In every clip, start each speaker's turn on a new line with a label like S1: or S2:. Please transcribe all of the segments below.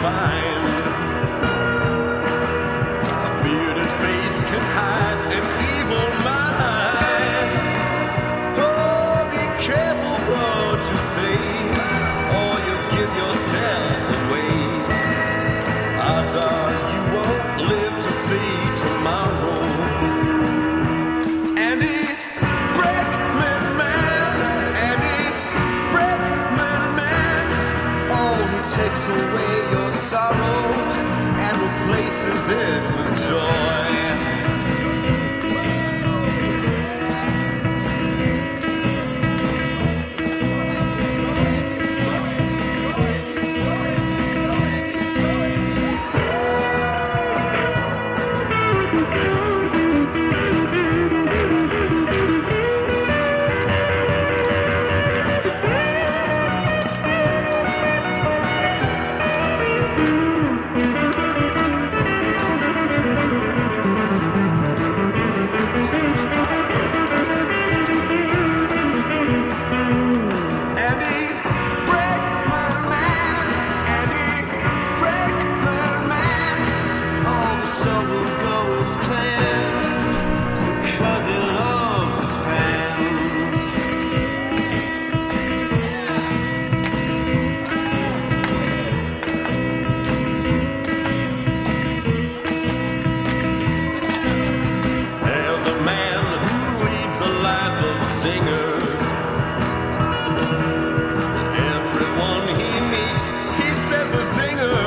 S1: find. A bearded face can hide an evil mind. Oh, be careful what you say, or you give yourself away. Odds are you won't live to see tomorrow. Andy Breckman Man, Andy Breckman Man. Oh, he takes away your sorrow and replaces it with joy. Andy Breckman Man, Andy Breckman Man. Oh, the show will go as planned because he loves his fans. There's a man who leads a life of singers. Everyone he meets, he says a singer.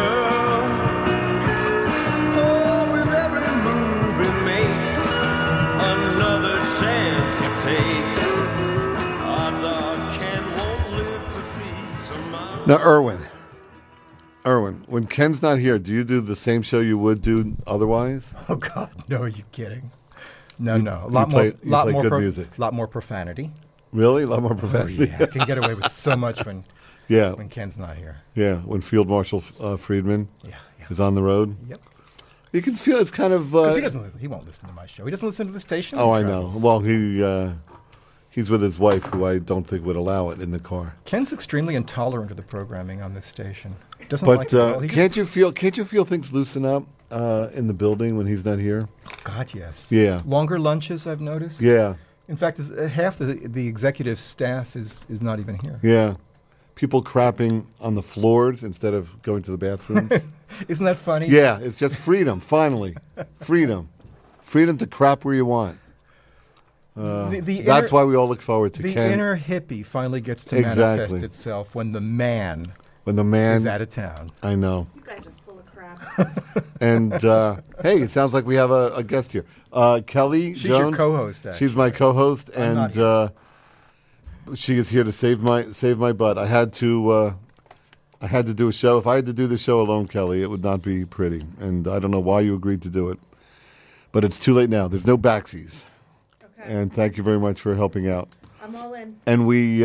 S1: Oh, with every move he makes, another chance he takes. Odds are Ken won't live to see tomorrow.
S2: Now, Erwin, when Ken's not here, do you do the same show you would do otherwise?
S3: Oh God, no! Are you kidding? No. A
S2: you play good music.
S3: lot more profanity.
S2: Really? A lot more
S3: Oh,
S2: profanity?
S3: yeah. I can get away with so much when
S2: Yeah.
S3: when Ken's not here.
S2: Yeah, when Field Marshal Friedman
S3: Yeah.
S2: is on the road.
S3: Yep.
S2: You can feel it's kind of...
S3: Because he won't listen to my show. He doesn't listen to the station.
S2: oh,
S3: when
S2: I
S3: he
S2: know.
S3: travels.
S2: Well, he's with his wife, who I don't think would allow it in the car.
S3: Ken's extremely intolerant of the programming on this station. Doesn't
S2: But
S3: like it at all. He
S2: can't you feel things loosen up in the building when he's not here?
S3: God, yes.
S2: Yeah.
S3: Longer lunches, I've noticed.
S2: Yeah,
S3: In fact, half the executive staff is not even here.
S2: yeah. People crapping on the floors instead of going to the bathrooms.
S3: Isn't that funny?
S2: Yeah, it's just freedom, finally. Freedom. Freedom to crap where you want. That's why we all look forward to
S3: the
S2: Ken.
S3: inner hippie finally gets to
S2: Exactly.
S3: manifest itself when the man
S2: When the man...
S3: is out of town.
S2: I know.
S4: You guys are full of crap.
S2: And, hey, it sounds like we have a guest here. Kelly
S3: She's
S2: Jones.
S3: your co-host, actually.
S2: She's my co-host,
S3: I'm not
S2: and she is here to save my butt. I had to do a show. If I had to do the show alone, Kelly, it would not be pretty. And I don't know why you agreed to do it. But it's too late now. There's no backsies.
S4: Okay.
S2: And thank you very much for helping out.
S4: I'm all in.
S2: And we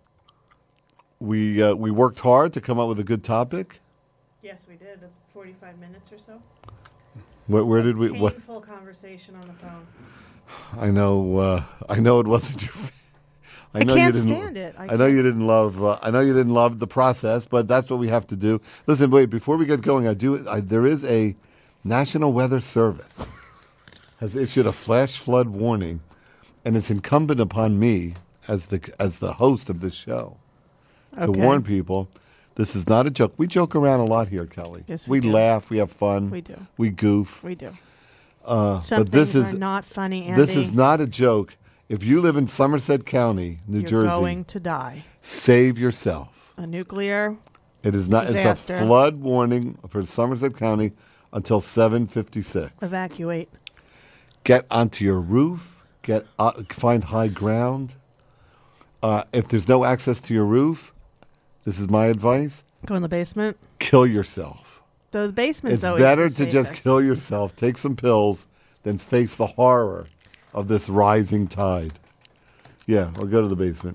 S2: worked hard to come up with a good topic.
S4: Yes, we did. 45 minutes or so.
S2: Where did we?
S4: Painful conversation on the phone.
S2: I know it wasn't your.
S4: I
S2: know
S4: can't
S2: you didn't,
S4: stand it.
S2: I know you didn't love. I know you didn't love the process, but that's what we have to do. Listen, wait. Before we get going, there is a National Weather Service has issued a flash flood warning, and it's incumbent upon me as the host of this show to warn people. This is not a joke. We joke around a lot here, Kelly.
S4: Yes,
S2: we
S4: we do.
S2: laugh. We have fun.
S4: We do.
S2: We goof.
S4: We do.
S2: But
S4: Some
S2: this
S4: things
S2: is
S4: are not funny, Andy.
S2: This is not a joke. If you live in Somerset County, New
S4: You're
S2: Jersey,
S4: going to die.
S2: save yourself.
S4: A nuclear
S2: It is not.
S4: disaster.
S2: It's a flood warning for Somerset County until 7:56.
S4: Evacuate.
S2: Get onto your roof. Find high ground. If there's no access to your roof, this is my advice:
S4: Go in the basement.
S2: kill yourself.
S4: The basement's
S2: It's
S4: always
S2: better
S4: the
S2: to just
S4: safest.
S2: kill yourself, take some pills, than face the horror of this rising tide. Yeah, or go to the basement.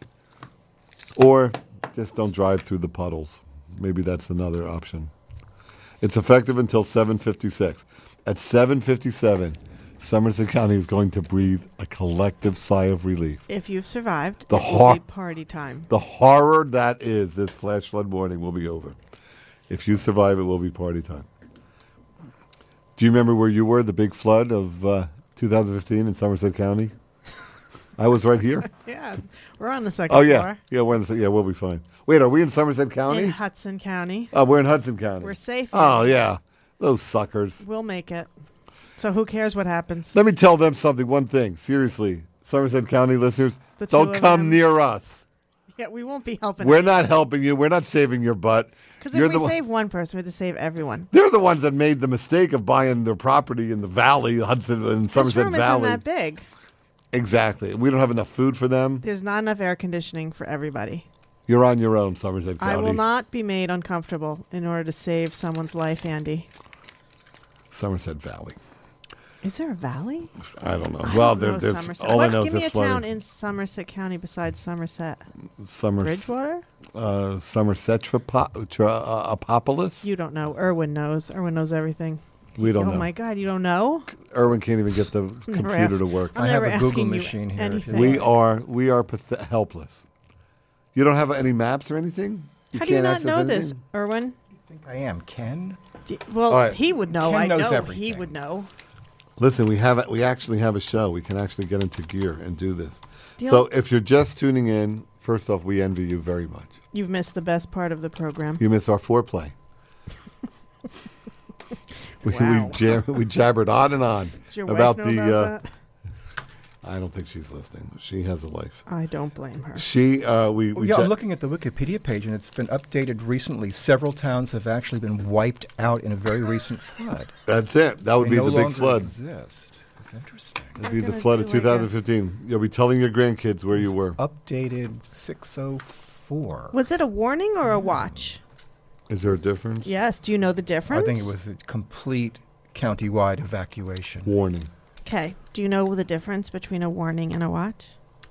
S2: Or just don't drive through the puddles. Maybe that's another option. It's effective until 7:56. At 7:57, Somerset County is going to breathe a collective sigh of relief.
S4: If you've survived,
S2: The
S4: it will
S2: hor-
S4: be party time.
S2: The horror that is this flash flood warning will be over. If you survive, it will be party time. Do you remember where you were, the big flood of 2015 in Somerset County? I was right here.
S4: Yeah, we're on the second
S2: Oh, yeah.
S4: floor.
S2: Yeah, we'll be fine. Wait, are we in Somerset County?
S4: In Hudson County.
S2: Oh, we're in Hudson County.
S4: We're safe.
S2: Oh,
S4: here.
S2: yeah. Those suckers.
S4: We'll make it. So who cares what happens?
S2: Let me tell them something, one thing. Seriously, Somerset County listeners,
S4: The two
S2: don't
S4: of
S2: come
S4: them.
S2: near us.
S4: Yeah, we won't be helping.
S2: We're not helping you. We're not saving your butt.
S4: Because
S2: You're
S4: if
S2: the
S4: we
S2: one-
S4: save one person, we have to save everyone.
S2: They're the ones that made the mistake of buying their property in the valley, Hudson and
S4: This
S2: Somerset
S4: room
S2: Valley.
S4: isn't that big.
S2: Exactly. We don't have enough food for them.
S4: There's not enough air conditioning for everybody.
S2: You're on your own, Somerset County.
S4: I will not be made uncomfortable in order to save someone's life, Andy.
S2: Somerset Valley.
S4: Is there a valley?
S2: I don't know.
S4: I
S2: well,
S4: don't know
S2: there's
S4: Somerset.
S2: all I
S4: What?
S2: know
S4: Give
S2: is
S4: me a
S2: it's
S4: town
S2: flooding.
S4: in Somerset County besides Somerset.
S2: Somerset,
S4: Bridgewater?
S2: Somerset
S4: You don't know. Irwin knows. Irwin knows everything.
S2: We don't
S4: Oh
S2: know.
S4: my God, you don't know?
S2: Irwin can't even get the computer
S4: asked.
S2: to work.
S4: I'm
S3: I have
S4: never
S3: a Google
S4: asking you
S3: machine here. if you
S4: anything.
S3: want.
S2: We are helpless. You don't have any maps or anything?
S4: How do you
S2: can't
S4: not
S2: access
S4: know this,
S2: anything?
S4: Irwin?
S3: I think I am. Ken?
S4: Well,
S2: All right.
S4: he would know.
S3: Ken
S4: I
S3: knows
S4: know he
S3: everything.
S4: would know.
S2: Listen, we actually have a show. We can actually get into gear and do this.
S4: Do you
S2: So
S4: know-
S2: if you're just tuning in, first off, we envy you very much.
S4: You've missed the best part of the program.
S2: You miss our foreplay.
S4: Wow.
S2: we jabbered on and on
S4: Does your wife
S2: about
S4: know
S2: the.
S4: about that?
S2: I don't think she's listening. She has a life.
S4: I don't blame her.
S2: She we
S3: Well, yeah, I'm looking at the Wikipedia page, and it's been updated recently. Several towns have actually been wiped out in a very recent flood.
S2: That's it. That would
S3: They
S2: be
S3: no
S2: the big
S3: longer
S2: flood.
S3: Exist. Interesting.
S2: It'd be the
S4: gonna
S2: flood
S4: do
S2: of
S4: like a-
S2: 2015. You'll be telling your grandkids where you were.
S3: Updated 604.
S4: Was it a warning or a watch?
S2: Is there a difference?
S4: Yes. Do you know the difference?
S3: I think it was a complete county-wide evacuation.
S2: Warning.
S4: Okay. Do you know the difference between a warning and a watch?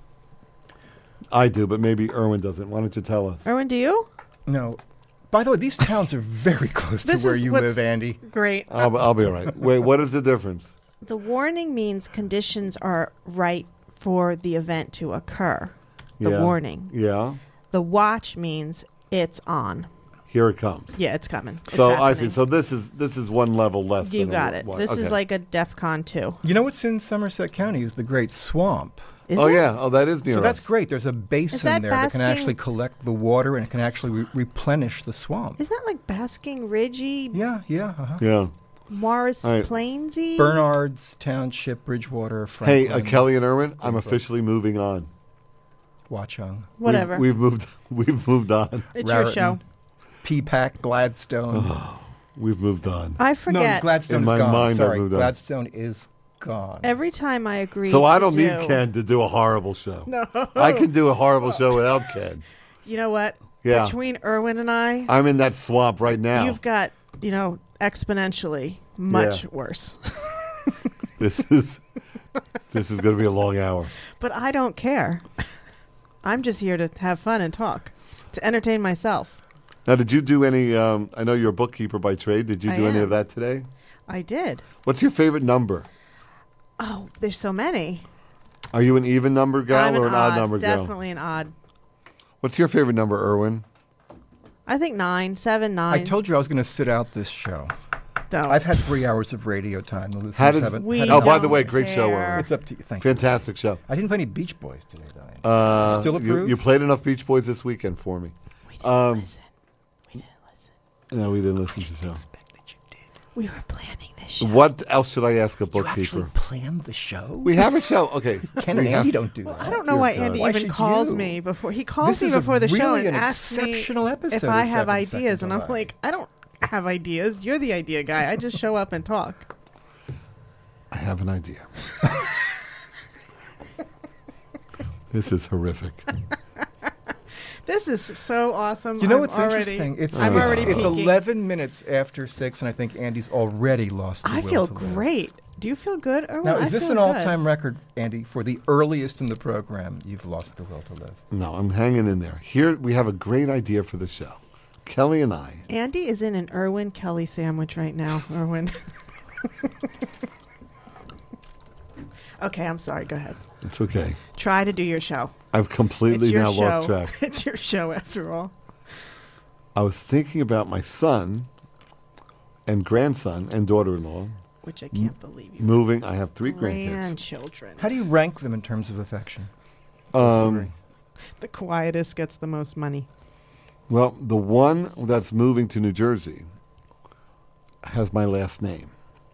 S2: I do, but maybe Irwin doesn't. Why don't you tell us?
S4: Erwin, do you?
S3: No. By the way, these towns are very close to
S4: This
S3: where
S4: is
S3: you
S4: what's-
S3: live, Andy.
S4: Great.
S2: I'll be all right. Wait, what is the difference?
S4: The warning means conditions are right for the event to occur. The
S2: Yeah.
S4: warning.
S2: Yeah.
S4: The watch means it's on.
S2: Here it comes.
S4: Yeah, it's coming. It's
S2: So I see.
S4: happening.
S2: So this is one level less.
S4: You
S2: than
S4: got
S2: a,
S4: it.
S2: what-
S4: This
S2: okay.
S4: is like a DEFCON 2.
S3: You know what's in Somerset County is the Great Swamp.
S4: Is
S2: Oh
S4: it?
S2: yeah. Oh, that is near
S3: So that's
S2: us.
S3: great. There's a basin
S4: that
S3: there that can
S4: basking-
S3: actually collect the water and it can actually replenish the swamp.
S4: Isn't that like Basking Ridgey,
S3: Yeah, yeah. Uh-huh.
S2: Yeah.
S4: Morris
S2: All right.
S4: Plainsy?
S3: Bernards Township, Bridgewater,
S2: Hey,
S3: Franklin.
S2: Kelly and Irwin, I'm
S3: Bigfoot.
S2: officially moving on.
S3: Watchung,
S4: Whatever.
S2: We've moved. We've moved on.
S4: It's your
S3: Raritan,
S4: show.
S3: P-PAC, Gladstone.
S2: We've moved on.
S4: I
S3: No,
S4: forget.
S3: Gladstone
S2: In
S3: is
S2: my
S3: gone.
S2: mind, I
S3: Sorry,
S2: moved on.
S3: Gladstone is gone.
S4: Every time I agree.
S2: So I
S4: to
S2: don't need
S4: do-
S2: Ken to do a horrible show. No. I can do a horrible show without Ken.
S4: You know what?
S2: Yeah.
S4: Between Irwin and I,
S2: I'm in that swamp right now.
S4: you've got, exponentially much
S2: Yeah.
S4: worse.
S2: This is going to be a long hour.
S4: But I don't care. I'm just here to have fun and talk, to entertain myself.
S2: Now, did you do any? I know you're a bookkeeper by trade. Did you
S4: I
S2: do any
S4: am.
S2: of that today?
S4: I did.
S2: What's your favorite number?
S4: Oh, there's so many.
S2: Are you an even number gal
S4: I'm
S2: or an odd
S4: odd,
S2: number gal?
S4: definitely an odd.
S2: What's your favorite number, Irwin?
S4: I think 9, 7, 9.
S3: I told you I was going to sit out this show.
S4: Don't.
S3: I've had 3 hours of radio time. The listeners
S2: How does-
S3: haven't.
S4: We
S3: had
S2: Oh, by
S3: enough.
S2: the way,
S4: don't
S2: great show,
S4: care.
S3: It's up to you. Thank you.
S2: Fantastic show.
S3: I didn't play any Beach Boys today, Diane. Still approve?
S2: You played enough Beach Boys this weekend for me.
S4: We didn't listen. We didn't listen.
S2: No, we didn't listen to the show.
S3: Expect that you did.
S4: We were planning this show.
S2: What else should I ask a
S3: You actually
S2: bookkeeper?
S3: planned the show?
S2: We have a show. Okay.
S3: Ken and
S2: We have-
S3: Andy don't do that.
S4: I don't know
S2: Dear
S4: why
S2: God.
S4: Andy
S3: Why
S4: even
S3: should
S4: calls
S3: you?
S4: me before. He calls
S3: This
S4: me
S3: is a
S4: before the show
S3: really
S4: and
S3: an
S4: asks me
S3: exceptional episode
S4: if
S3: of
S4: I have
S3: 7
S4: ideas.
S3: Seconds
S4: And I'm
S3: Away.
S4: like, I don't have ideas. You're the idea guy. I just show up and talk.
S2: I have an idea. This is horrific.
S4: This is so awesome.
S3: You know
S4: I'm
S3: what's
S4: already,
S3: interesting?
S4: I'm already
S3: it's
S4: peeking.
S3: 11 minutes after 6, and I think Andy's already lost the
S4: I
S3: will
S4: feel
S3: to live.
S4: great. Do you feel good, Erwin?
S3: Now,
S4: I
S3: is this
S4: feel
S3: an
S4: good.
S3: all-time record, Andy, for the earliest in the program you've lost the will to live?
S2: No, I'm hanging in there. Here we have a great idea for the show. Kelly and I.
S4: Andy is in an Irwin Kelly sandwich right now, Irwin. Okay, I'm sorry. Go ahead.
S2: It's okay.
S4: Try to do your show.
S2: I've completely
S4: It's your
S2: now
S4: show.
S2: lost track.
S4: It's your show after all.
S2: I was thinking about my son and grandson and daughter-in-law
S4: Which I can't believe you.
S2: moving. I have 3 grandkids.
S4: Grandchildren.
S3: How do you rank them in terms of affection?
S4: The quietest gets the most money.
S2: Well, the one that's moving to New Jersey has my last name.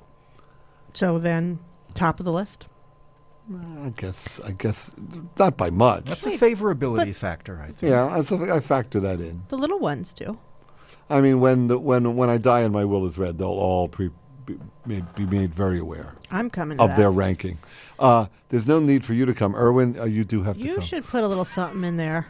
S4: So then, top of the list.
S2: I guess not by much.
S3: That's
S4: Wait,
S3: a favorability
S4: but-
S3: factor, I think.
S2: Yeah, I factor that in.
S4: The little ones do.
S2: I mean, when I die and my will is read, they'll all be made very aware
S4: I'm coming to
S2: of
S4: that.
S2: their ranking. There's no need for you to come, Erwin. You do have to
S4: You
S2: come.
S4: should put a little something in there.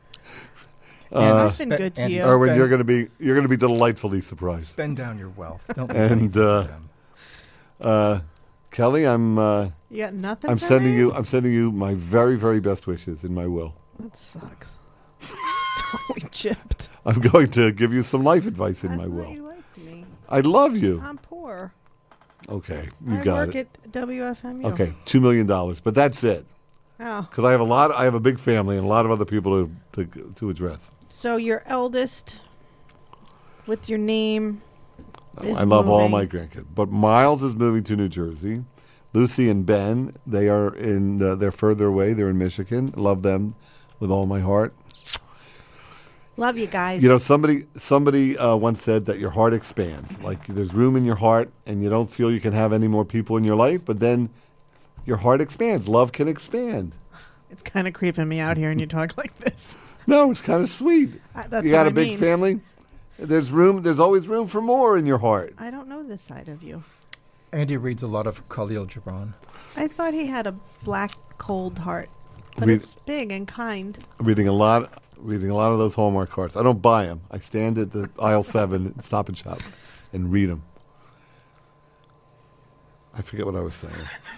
S3: And
S4: I've been
S3: spe-
S4: good to
S3: and
S4: you.
S2: Erwin,
S3: spend-
S2: you're going to be delightfully surprised.
S3: Spend down your wealth. Don't leave
S2: And,
S3: anything to them.
S2: Kelly, I'm
S4: You got nothing.
S2: I'm
S4: for
S2: sending
S4: me?
S2: I'm sending you my very, very best wishes in my will.
S4: That sucks. Totally chipped.
S2: I'm going to give you some life advice in
S4: I
S2: my
S4: thought
S2: will.
S4: you liked me.
S2: I love you.
S4: I'm poor.
S2: Okay, you
S4: I
S2: got
S4: work
S2: it.
S4: at WFMU.
S2: Okay, $2 million, but that's it.
S4: Oh,
S2: Because I have a big family and a lot of other people to address.
S4: so your eldest, with your name, is
S2: I love all
S4: moving.
S2: my grandkids, but Miles is moving to New Jersey. Lucy and Ben, they are they're further away. They're in Michigan. Love them with all my heart.
S4: Love you guys.
S2: You know, somebody once said that your heart expands. Like there's room in your heart, and you don't feel you can have any more people in your life, but then your heart expands. Love can expand.
S4: It's kind of creeping me out here, and you talk like this.
S2: No, it's kind of sweet.
S4: That's
S2: You got
S4: what
S2: a
S4: I
S2: big
S4: mean.
S2: family. There's room. There's always room for more in your heart.
S4: I don't know this side of you.
S3: Andy reads a lot of Khalil Gibran.
S4: I thought he had a black, cold heart, but
S2: Read-
S4: it's big and kind.
S2: Reading a lot of those Hallmark cards. I don't buy them. I stand at the aisle 7 and Stop and Shop and read them. I forget what I was saying.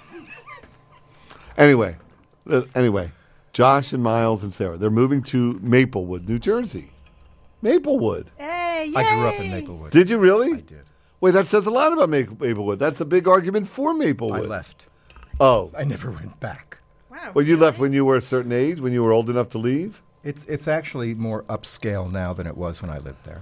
S2: Anyway, Josh and Miles and Sarah, they're moving to Maplewood, New Jersey. Maplewood.
S4: Hey,
S3: I grew up in Maplewood.
S2: Did you really?
S3: I did.
S2: Wait, that says a lot about Maplewood. That's a big argument for Maplewood.
S3: I left.
S2: Oh.
S3: I never went back.
S4: Wow.
S2: Well, you left when you were a certain age, when you were old enough to leave?
S3: It's actually more upscale now than it was when I lived there.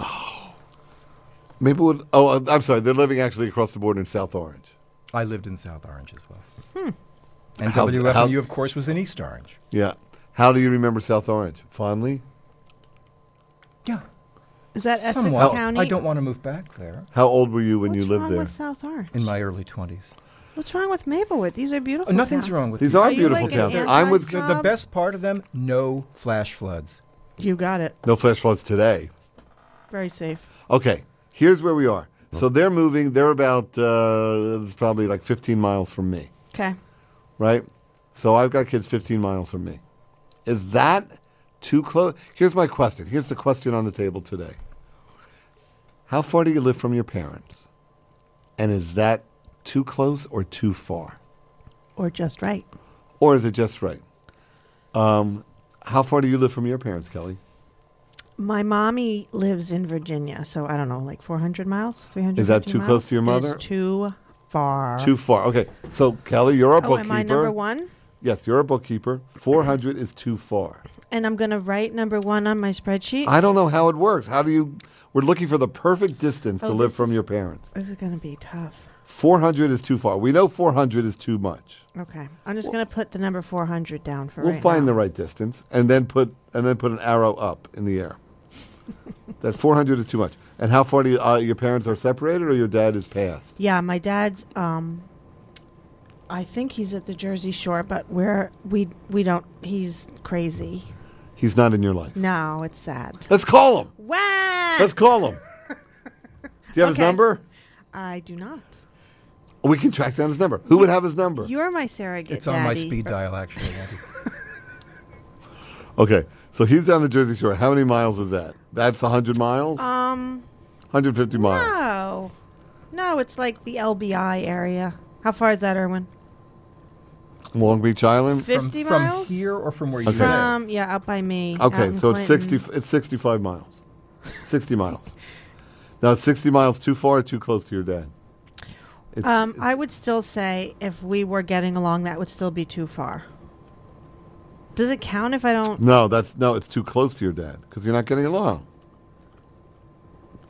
S2: Maplewood. Oh, I'm sorry. They're living actually across the border in South Orange.
S3: I lived in South Orange as well. And
S2: How-
S3: WFMU, of course, was in East Orange.
S2: Yeah. How do you remember South Orange? Fondly?
S3: Yeah,
S4: Is that Essex
S3: somewhat.
S4: County?
S3: I don't want to move back there
S2: How old were you when
S4: What's
S2: you lived
S4: wrong
S2: there?
S4: with South Orange?
S3: in my early 20s.
S4: What's wrong with Maplewood? These are beautiful.
S3: Nothing's
S4: towns.
S3: wrong with
S2: These
S3: you.
S2: are
S4: you
S2: beautiful
S4: like an
S2: towns.
S4: anti-
S2: I'm with
S4: snob?
S3: The best part of them, no flash floods.
S4: You got it.
S2: no flash floods today.
S4: Very safe.
S2: Okay, here's where we are. So they're moving. They're about it's probably like 15 miles from me,
S4: Okay.
S2: right? So I've got kids 15 miles from me. Is that too close? Here's my question. Here's the question on the table today. How far do you live from your parents? And is that too close or too far?
S4: Or just right.
S2: Or is it just right? How far do you live from your parents, Kelly?
S4: My mommy lives in Virginia, so I don't know, like 400 miles, 300.
S2: Is that too close to your mother?
S4: It's too far.
S2: Too far. Okay. So, Kelly, you're a
S4: Oh,
S2: bookkeeper.
S4: am I number one?
S2: Yes, you're a bookkeeper. 400 is too far.
S4: And I'm going to write number one on my spreadsheet?
S2: I don't know how it works. How do you... We're looking for the perfect distance to
S4: Oh,
S2: live
S4: this
S2: from
S4: is-
S2: your parents.
S4: This is going to be tough.
S2: 400 is too far. We know 400 is too much.
S4: Okay. I'm just going to put the number 400 down for
S2: We'll
S4: right
S2: find
S4: now.
S2: the right distance and then put an arrow up in the air. That 400 is too much. And how far do you, your parents are separated or your dad is passed?
S4: Yeah, my dad's, I think he's at the Jersey Shore, but we don't, he's crazy.
S2: He's not in your life.
S4: No, it's sad.
S2: Let's call him.
S4: Wow!
S2: Let's call him. Do you have his
S4: Okay.
S2: number?
S4: I do not.
S2: We can track down his number. Who would have his number?
S4: You're my surrogate
S3: It's on my
S4: daddy.
S3: speed dial, actually, Andy.
S2: Okay, so he's down the Jersey Shore. How many miles is that? That's 100 miles? 150 miles.
S4: No, it's like the LBI area. How far is that, Erwin?
S2: Long Beach Island?
S4: 50
S3: from
S4: miles?
S3: here or from where you
S2: Okay.
S3: live?
S4: From, yeah, out by me. out
S2: Okay,
S4: in
S2: so it's
S4: Clinton.
S2: 60. It's 65 miles. 60 miles. Now, is 60 miles too far or too close to your dad?
S4: I would still say if we were getting along, that would still be too far. Does it count if I don't?
S2: No, it's too close to your dad because you're not getting along.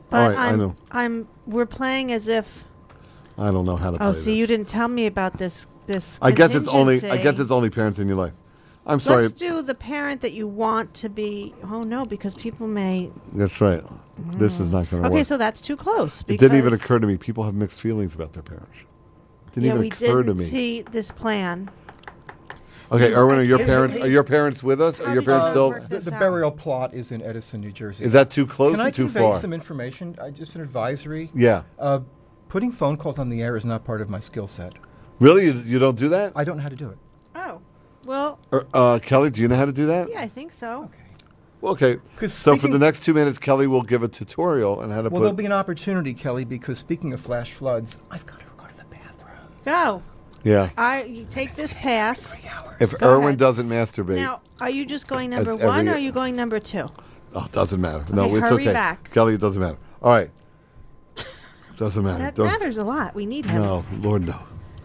S4: But
S2: All right, I know.
S4: We're playing as if.
S2: I don't know how to play
S4: Oh,
S2: this.
S4: see, you didn't tell me about this.
S2: I guess it's only
S4: contingency.
S2: parents in your life. I'm sorry.
S4: Let's do the parent that you want to be. Oh no, because people may.
S2: That's right. This is not going to work.
S4: Okay, so that's too close.
S2: It didn't even occur to me. People have mixed feelings about their parents. It didn't even
S4: we
S2: occur to
S4: didn't
S2: me.
S4: see this plan.
S2: Okay, Erwin, are your
S4: can't
S2: parents?
S4: believe-
S2: Are your parents with us?
S4: How
S2: Are your
S4: did
S2: parents
S4: you
S2: still?
S4: work
S3: The
S4: this out?
S3: burial plot is in Edison, New Jersey.
S2: Is that too close
S3: Can
S2: or
S3: I
S2: too
S3: convey
S2: far?
S3: some information? Just an advisory.
S2: Yeah.
S3: Putting phone calls on the air is not part of my skill set.
S2: Really? You don't do that?
S3: I don't know how to do it.
S4: Oh, well,
S2: Kelly, do you know how to do that?
S4: yeah, I think so.
S3: Okay.
S2: Well, okay.
S3: 'Cause
S2: So for
S3: speaking-
S2: the next 2 minutes, Kelly will give a tutorial on how to
S3: Well, there'll
S2: put.
S3: be an opportunity, Kelly, because speaking of flash floods, I've got to go to the bathroom.
S4: Go.
S2: Yeah.
S4: You take this pass.
S2: If
S4: Go
S2: Erwin
S4: ahead.
S2: doesn't masturbate,
S4: Now, are you just going number
S2: every-
S4: one or are you going number two?
S2: oh, it doesn't matter. No,
S4: Okay,
S2: it's
S4: hurry
S2: okay.
S4: back.
S2: Kelly, it doesn't matter. All right. Doesn't matter.
S4: That
S2: Don't-
S4: matters a lot. We need him.
S2: No, Lord, no.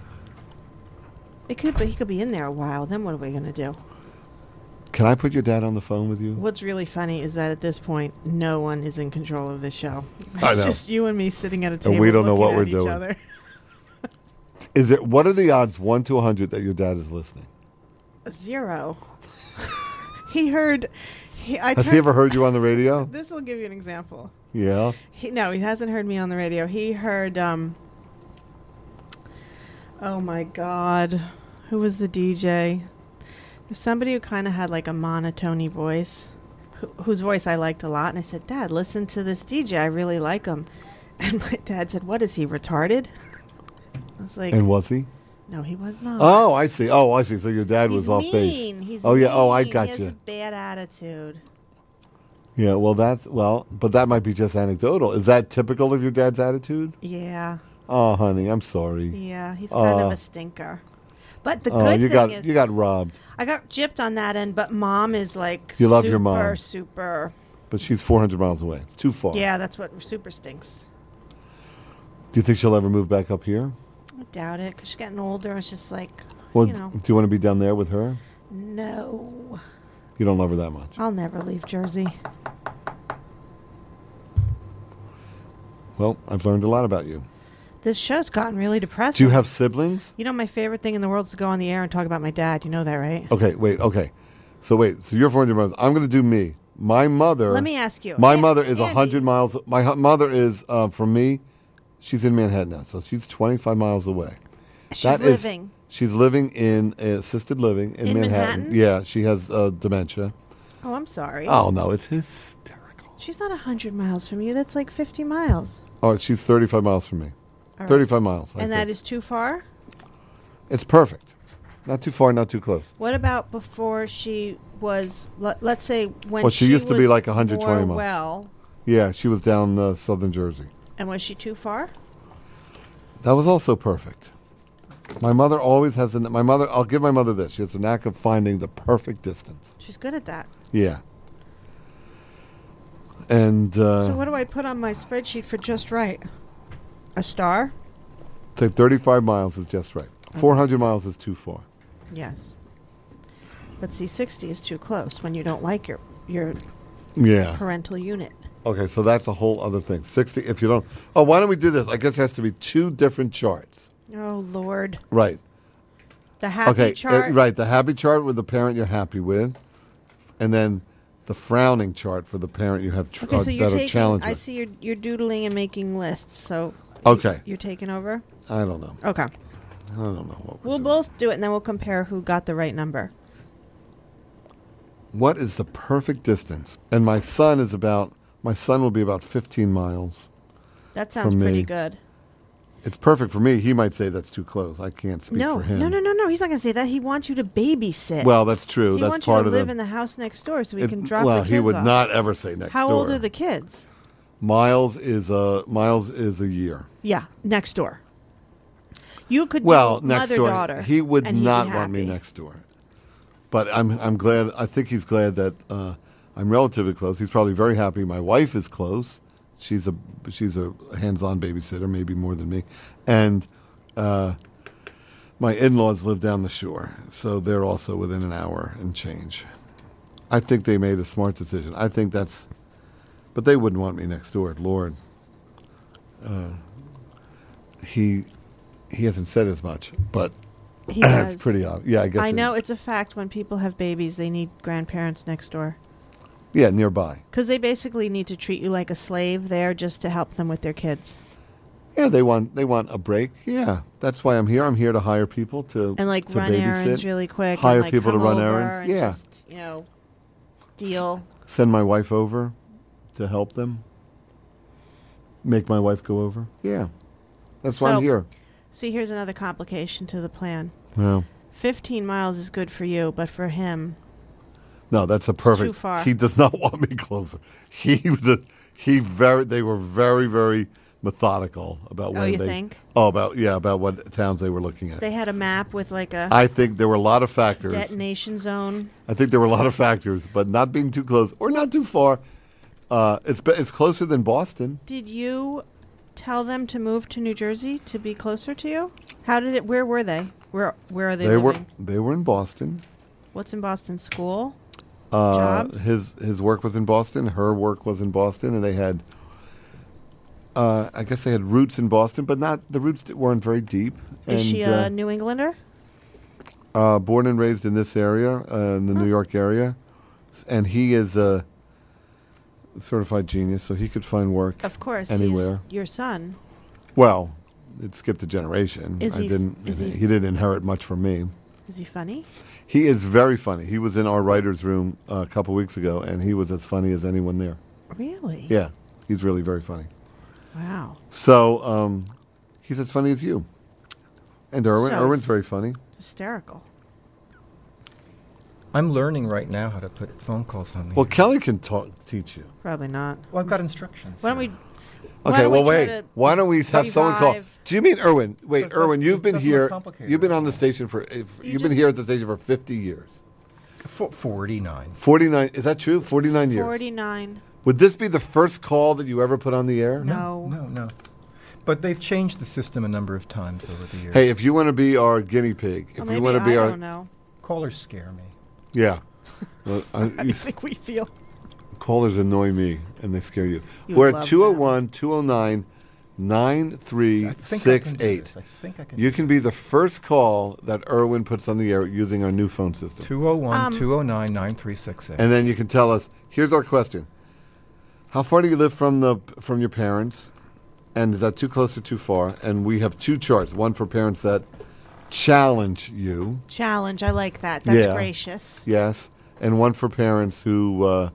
S4: It could be. He could be in there a while. Then what are we going to do?
S2: Can I put your dad on the phone with you?
S4: What's really funny is that at this point, no one is in control of this show.
S2: I
S4: It's
S2: know.
S4: just you and me sitting at a table
S2: we don't know
S4: looking
S2: what
S4: at
S2: we're
S4: each
S2: doing.
S4: other.
S2: Is it? What are the odds, 1 to 100, that your dad is listening?
S4: 0. He heard.
S2: Has he ever heard you on the radio?
S4: This will give you an example.
S2: Yeah.
S4: No, he hasn't heard me on the radio. He heard. Oh my God, who was the DJ? There's somebody who kind of had like a monotony voice, whose voice I liked a lot. And I said, Dad, listen to this DJ. I really like him. And my dad said, what is he, retarded? I was like,
S2: And was he?
S4: no, he was not.
S2: Oh, I see. Oh, I see. So your dad was
S4: He's
S2: off
S4: mean.
S2: base.
S4: He's
S2: Oh, yeah. Oh, I
S4: mean.
S2: got
S4: He has
S2: you.
S4: a bad attitude.
S2: Yeah. But that might be just anecdotal. Is that typical of your dad's attitude?
S4: Yeah,
S2: Oh, honey, I'm sorry.
S4: yeah, he's kind of a stinker. But the
S2: Oh,
S4: good
S2: you
S4: thing
S2: got
S4: is,
S2: you got robbed.
S4: I got gypped on that end, but Mom is like
S2: You
S4: super,
S2: love your mom.
S4: super.
S2: But she's 400 miles away. It's too far.
S4: Yeah, that's what super stinks.
S2: Do you think she'll ever move back up here?
S4: I doubt it, because she's getting older. It's just like,
S2: Well,
S4: you know,
S2: do you want to be down there with her?
S4: no.
S2: You don't love her that much.
S4: I'll never leave Jersey.
S2: Well, I've learned a lot about you.
S4: This show's gotten really depressing.
S2: Do you have siblings?
S4: You know, my favorite thing in the world is to go on the air and talk about my dad. You know that, right?
S2: Okay, wait. Okay. So you're 400 miles. I'm going to do me. My mother.
S4: Let me ask you.
S2: My
S4: An-
S2: mother is
S4: Andy,
S2: 100 miles. Mother is, from me, she's in Manhattan now. So she's 25 miles away.
S4: She's
S2: That is-
S4: living.
S2: She's living in assisted living in Manhattan.
S4: Manhattan?
S2: Yeah, she has dementia.
S4: Oh, I'm sorry.
S2: Oh, no, it's hysterical.
S4: She's not 100 miles from you. That's like 50 miles.
S2: Oh, she's 35 miles from me.
S4: All right.
S2: 35 miles. I
S4: And that
S2: think.
S4: is too far?
S2: It's perfect. Not too far, not too close.
S4: What about before she was, let's say when
S2: Well, she used to be
S4: was
S2: like 120
S4: more
S2: miles.
S4: well,
S2: Yeah, she was down southern Jersey.
S4: and was she too far?
S2: That was also perfect. My mother always has I'll give my mother this. She has a knack of finding the perfect distance.
S4: She's good at that.
S2: Yeah. And
S4: So what do I put on my spreadsheet for just right? A star?
S2: say 35 miles is just right. 400 miles is too far.
S4: Yes. But see, 60 is too close when you don't like your
S2: Yeah.
S4: parental unit.
S2: Okay, so that's a whole other thing. 60, if you don't... Oh, why don't we do this? I guess it has to be 2 different charts.
S4: Oh, Lord.
S2: Right.
S4: The happy
S2: Okay,
S4: chart.
S2: right. The happy chart with the parent you're happy with. And then the frowning chart for the parent you have
S4: Okay, so you're
S2: that are
S4: taking,
S2: challenging.
S4: I see you're doodling and making lists, so
S2: Okay.
S4: you're taking over?
S2: I don't know.
S4: Okay.
S2: I don't know what we're
S4: We'll
S2: doing.
S4: both do it, and then we'll compare who got the right number.
S2: What is the perfect distance? And my son will be about 15 miles.
S4: That sounds
S2: For me.
S4: pretty good.
S2: It's perfect for me. He might say that's too close. I can't speak
S4: No,
S2: for him.
S4: no. He's not going to say that. He wants you to babysit.
S2: Well, that's true.
S4: he
S2: That's
S4: wants you
S2: part
S4: to
S2: of
S4: live
S2: the...
S4: in the house next door so he
S2: it-
S4: can drop
S2: well,
S4: the kids
S2: he would
S4: off.
S2: not ever say next
S4: How
S2: door.
S4: old are the kids?
S2: Miles is a year.
S4: Yeah, next door. You could
S2: Well,
S4: do
S2: next door.
S4: mother-daughter.
S2: He would
S4: and he'd be
S2: not want me
S4: happy.
S2: next door. But I'm glad. I think he's glad that I'm relatively close. He's probably very happy. My wife is close. She's a hands-on babysitter, maybe more than me, and my in-laws live down the shore, so they're also within an hour and change. I think they made a smart decision. I think that's, but they wouldn't want me next door. Lord, he hasn't said as much, but
S4: He does.
S2: it's pretty obvious. Yeah, I guess.
S4: I know it's a fact when people have babies, they need grandparents next door.
S2: Yeah, nearby.
S4: Because they basically need to treat you like a slave there just to help them with their kids.
S2: Yeah, they want a break. Yeah, that's why I'm here. I'm here to hire people to
S4: And like
S2: to
S4: run
S2: babysit,
S4: errands really quick.
S2: hire
S4: and, like,
S2: people to
S4: come
S2: run
S4: over
S2: errands.
S4: and
S2: Yeah.
S4: Just, deal.
S2: Send my wife over to help them. Make my wife go over. Yeah, that's why
S4: So-
S2: I'm here.
S4: See, here's another complication to the plan.
S2: Yeah.
S4: 15 miles is good for you, but for him,
S2: No, that's a perfect.
S4: too far.
S2: He does not want me closer. They were very, very methodical about when
S4: you
S2: they.
S4: think?
S2: Oh, about what towns they were looking at.
S4: they had a map with like a
S2: I think there were a lot of factors.
S4: detonation zone.
S2: I think there were a lot of factors, but not being too close or not too far. It's closer than Boston.
S4: Did you tell them to move to New Jersey to be closer to you? How did it? Where were they? Where are they living?
S2: They were in Boston.
S4: What's in Boston? School? Jobs?
S2: His work was in Boston. Her work was in Boston, and they had. I guess they had roots in Boston, but not the roots weren't very deep.
S4: Is
S2: and,
S4: she a New Englander?
S2: born and raised in this area, in the New York area, and he is a certified genius, so he could find work
S4: Of course,
S2: anywhere.
S4: he's your son.
S2: Well, it skipped a generation.
S4: Is he-
S2: He didn't inherit much from me.
S4: Is he funny?
S2: He is very funny. He was in our writer's room a couple weeks ago, and he was as funny as anyone there.
S4: Really?
S2: Yeah, he's really very funny.
S4: Wow.
S2: So he's as funny as you. And
S4: So-
S2: Erwin's very funny.
S4: Hysterical.
S3: I'm learning right now how to put phone calls on the
S2: Well,
S3: air.
S2: Kelly can teach you.
S4: Probably not.
S3: Well, I've got instructions.
S4: Why don't we?
S3: here.
S4: why
S2: Okay,
S4: don't we
S2: well,
S4: try
S2: wait.
S4: to
S2: Why don't we have someone call?
S4: revive-
S2: Do you mean Erwin? Wait,
S3: So it
S2: Erwin,
S3: does-
S2: you've
S3: it
S2: been
S3: doesn't look
S2: here.
S3: complicated
S2: You've been
S3: right
S2: on the
S3: now.
S2: station for. You've been
S4: just-
S2: here at the station for 50 years.
S3: 49.
S2: 49. Is that true? 49 years.
S4: 49.
S2: Would this be the first call that you ever put on the air?
S4: No.
S3: No. But they've changed the system a number of times over the years.
S2: Hey, if you want to be our guinea pig, if
S4: Well,
S2: you
S4: maybe
S2: want to be
S4: I
S2: our,
S4: don't know.
S3: Callers scare me.
S2: yeah, well,
S4: I think we feel.
S2: callers annoy me and they scare you.
S4: You
S2: We're
S4: love
S2: at 201 209 9368.
S3: I think I can.
S2: You can be the first call that Erwin puts on the air using our new phone system.
S3: 201-209-9368.
S2: And then you can tell us, here's our question. How far do you live from your parents? And is that too close or too far? And we have two charts, one for parents that challenge you,
S4: Challenge. I like that. That's
S2: Yeah.
S4: gracious.
S2: yes, and one for parents who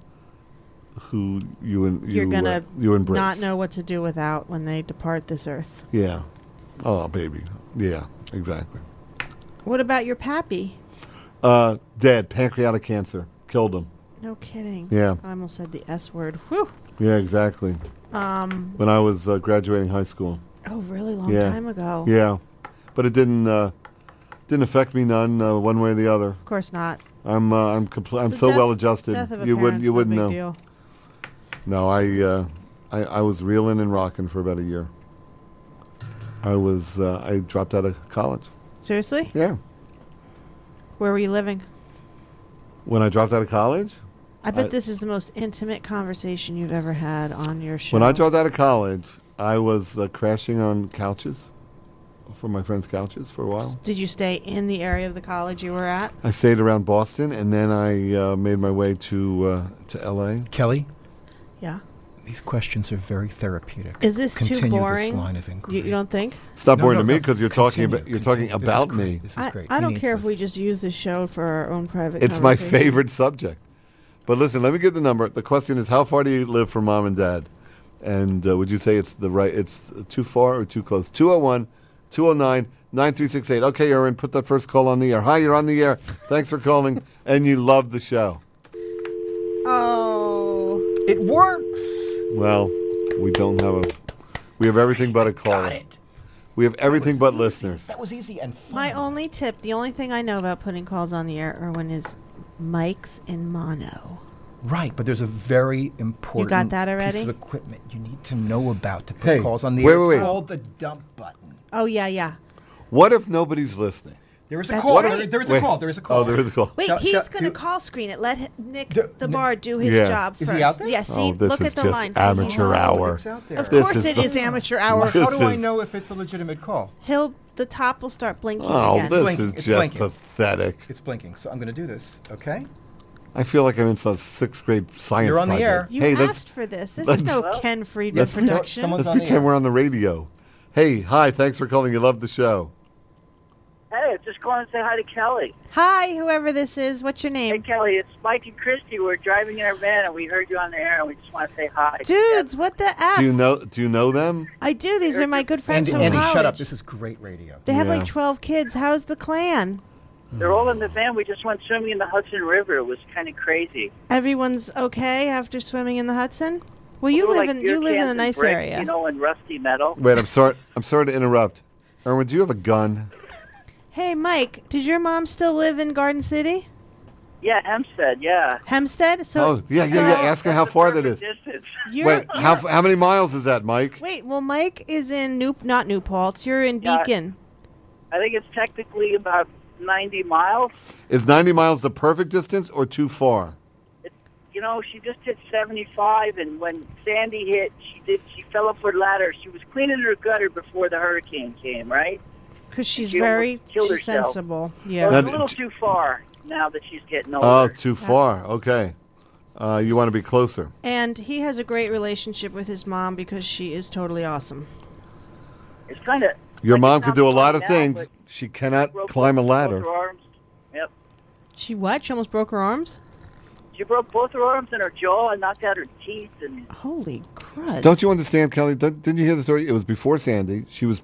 S4: You're gonna
S2: you embrace.
S4: not know what to do without when they depart this earth.
S2: Yeah. Oh, baby. Yeah, exactly.
S4: What about your pappy?
S2: Dead, pancreatic cancer. Killed him.
S4: No kidding.
S2: Yeah.
S4: I almost said the S word. Whew.
S2: Yeah, exactly. When I was graduating high school.
S4: Oh, really long
S2: Yeah.
S4: time ago.
S2: Yeah, but it didn't affect me none one way or the other.
S4: Of course not.
S2: I'm
S4: The
S2: so
S4: death-
S2: well adjusted.
S4: Death of a
S2: You
S4: parent's
S2: wouldn't
S4: no
S2: know.
S4: big deal.
S2: No, I was reeling and rocking for about a year. I dropped out of college.
S4: Seriously?
S2: Yeah.
S4: Where were you living?
S2: When I dropped out of college,
S4: I bet
S2: I-
S4: this is the most intimate conversation you've ever had on your show.
S2: when I dropped out of college, I was crashing on couches, for my friends' couches for a while.
S4: Did you stay in the area of the college you were at?
S2: I stayed around Boston, and then I made my way to L.A.
S3: Kelly,
S4: Yeah.
S3: these questions are very therapeutic.
S4: Is this
S3: Continue
S4: too boring?
S3: This line of inquiry.
S4: You don't think?
S2: It's not
S3: No,
S2: boring
S3: no,
S2: to me
S3: no.
S2: because you're talking
S3: Continue,
S2: about
S3: continue. This is
S2: about
S3: great.
S2: me.
S3: This is
S4: I,
S3: great.
S4: I
S3: He
S4: don't
S3: needs
S4: care if we
S3: this.
S4: just use this show for our own private
S2: It's my
S4: conversation.
S2: favorite subject. But listen, let me give the number. The question is, how far do you live from mom and dad? And would you say it's too far or too close? 201-209-9368. Okay, Erwin, put that first call on the air. Hi, you're on the air. Thanks for calling. And you love the show.
S4: Oh.
S3: It works.
S2: Well, we have everything but a caller.
S3: Got it.
S2: We have everything but listeners.
S3: That was easy and fun.
S4: My only tip, the only thing I know about putting calls on the air, Erwin, is mics in mono.
S3: Right, but there's a very important
S4: that already?
S3: piece of equipment you need to know about to put
S2: Hey,
S3: calls on the
S2: wait,
S3: air.
S2: wait,
S3: It's
S2: wait.
S3: called the dump button.
S4: Oh, yeah, yeah.
S2: What if nobody's listening?
S3: There is a
S4: That's
S3: call.
S4: right.
S3: There is a
S2: Wait.
S3: call. There is a call.
S2: Oh, there is a call.
S4: Wait,
S3: Shall-
S4: he's
S3: shall-
S4: going to
S3: do-
S4: call screen it. Let Nick
S3: Do-
S4: the
S3: no.
S4: bar do his
S2: Yeah.
S4: job
S3: Is
S4: first.
S3: he out there?
S4: Yeah, see,
S2: Oh, this
S4: look
S2: is
S4: at the
S2: just
S4: line.
S2: amateur hour.
S3: It's out there.
S4: Of
S2: This
S4: course
S2: is
S4: it
S2: the-
S4: is amateur hour.
S3: How do I
S2: is-
S3: know if it's a legitimate call?
S4: The top will start blinking
S2: Oh,
S4: again.
S2: this
S3: blinking.
S2: is
S3: It's
S2: just
S3: blinking.
S2: pathetic.
S3: It's blinking, so I'm going to do this. Okay.
S2: I feel like I'm in some 6th grade science
S3: You're on the
S2: project.
S3: air.
S4: You
S2: Hey,
S4: asked for this. This is no Ken Friedman
S2: let's-
S4: production.
S3: someone's
S2: let's
S3: on the
S2: pretend
S3: air.
S2: we're on the radio. Hey, hi, thanks for calling. You love the show.
S5: Hey, just calling to say hi to Kelly.
S4: Hi, whoever this is. What's your
S5: Hey,
S4: name?
S5: Kelly, it's Mike and Christy. We're driving in our van, and we heard you on the air, and we just want to say hi.
S4: Dudes, what the F?
S2: Do you know them?
S4: I do. These are my good friends
S3: Andy,
S4: from
S3: Andy,
S4: college.
S3: shut up. This is great radio.
S4: They have
S2: Yeah.
S4: like 12 kids. How's the clan?
S5: They're all in the van. We just went swimming in the Hudson River. It was kind of crazy.
S4: Everyone's okay after swimming in the Hudson? Well,
S5: We
S4: you
S5: were
S4: live
S5: like
S4: in
S5: beer
S4: you live in
S5: cans
S4: a
S5: and
S4: nice
S5: bricks,
S4: area.
S5: You know, and rusty metal.
S2: Wait, I'm sorry to interrupt. Erwin, do you have a gun?
S4: Hey, Mike, does your mom still live in Garden City?
S5: Yeah, Hempstead, yeah.
S4: Hempstead? So
S2: Oh, yeah. Ask her how far that is.
S5: Distance.
S4: you're,
S2: Wait, how many miles is that, Mike?
S4: Wait, well, Mike is in not New Paltz. You're in
S5: Yeah.
S4: Beacon.
S5: I think it's technically about 90 miles.
S2: Is 90 miles the perfect distance or too far?
S5: You know, she just hit 75, and when Sandy hit, she fell off her ladder. She was cleaning her gutter before the hurricane came, right?
S4: Because she's
S5: She
S4: very
S5: almost killed
S4: she's
S5: herself.
S4: sensible.
S5: Well,
S4: Yeah.
S5: it's a little too far now that she's getting older.
S2: Oh, too far. Okay. You want to be closer.
S4: And he has a great relationship with his mom because she is totally awesome.
S5: It's kind of.
S2: Your mom could do a lot of things. She cannot climb a ladder.
S5: Both her arms. Yep.
S4: She what? She almost broke her arms?
S5: She broke both her arms and her jaw and knocked out her teeth. And
S4: Holy crud.
S2: Don't you understand, Kelly? Didn't you hear the story? It was before Sandy. She was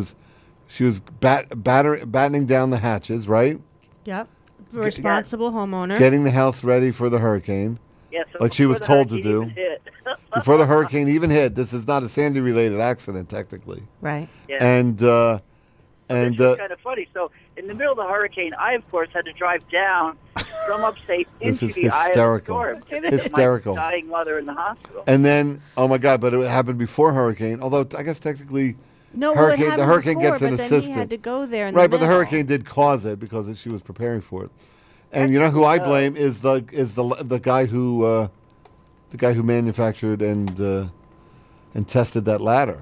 S2: battening down the hatches, right?
S4: Yep. Responsible homeowner.
S2: Getting the house ready for the hurricane.
S5: yeah, so
S2: Like she was
S5: before the
S2: told to
S5: hurricane
S2: do.
S5: even hit.
S2: Before the hurricane even hit, this is not a Sandy-related accident, technically.
S4: Right.
S5: Yeah.
S2: And
S5: It's kind of funny. So in the middle of the hurricane, I of course had to drive down from upstate
S2: This
S5: into
S2: is
S5: the eye of the
S2: hysterical.
S5: storm to
S4: It
S5: visit
S4: is.
S2: Hysterical.
S5: my dying mother in the hospital.
S2: and then, oh my God! But it happened before hurricane. Although I guess technically,
S4: No,
S2: Hurricane-
S4: well, it
S2: the
S4: happened
S2: hurricane
S4: before,
S2: gets an
S4: but then
S2: assistant.
S4: he had to go there in
S2: right? But the
S4: middle.
S2: hurricane did cause it because she was preparing for it. And you know who I blame is the guy who manufactured and tested that ladder.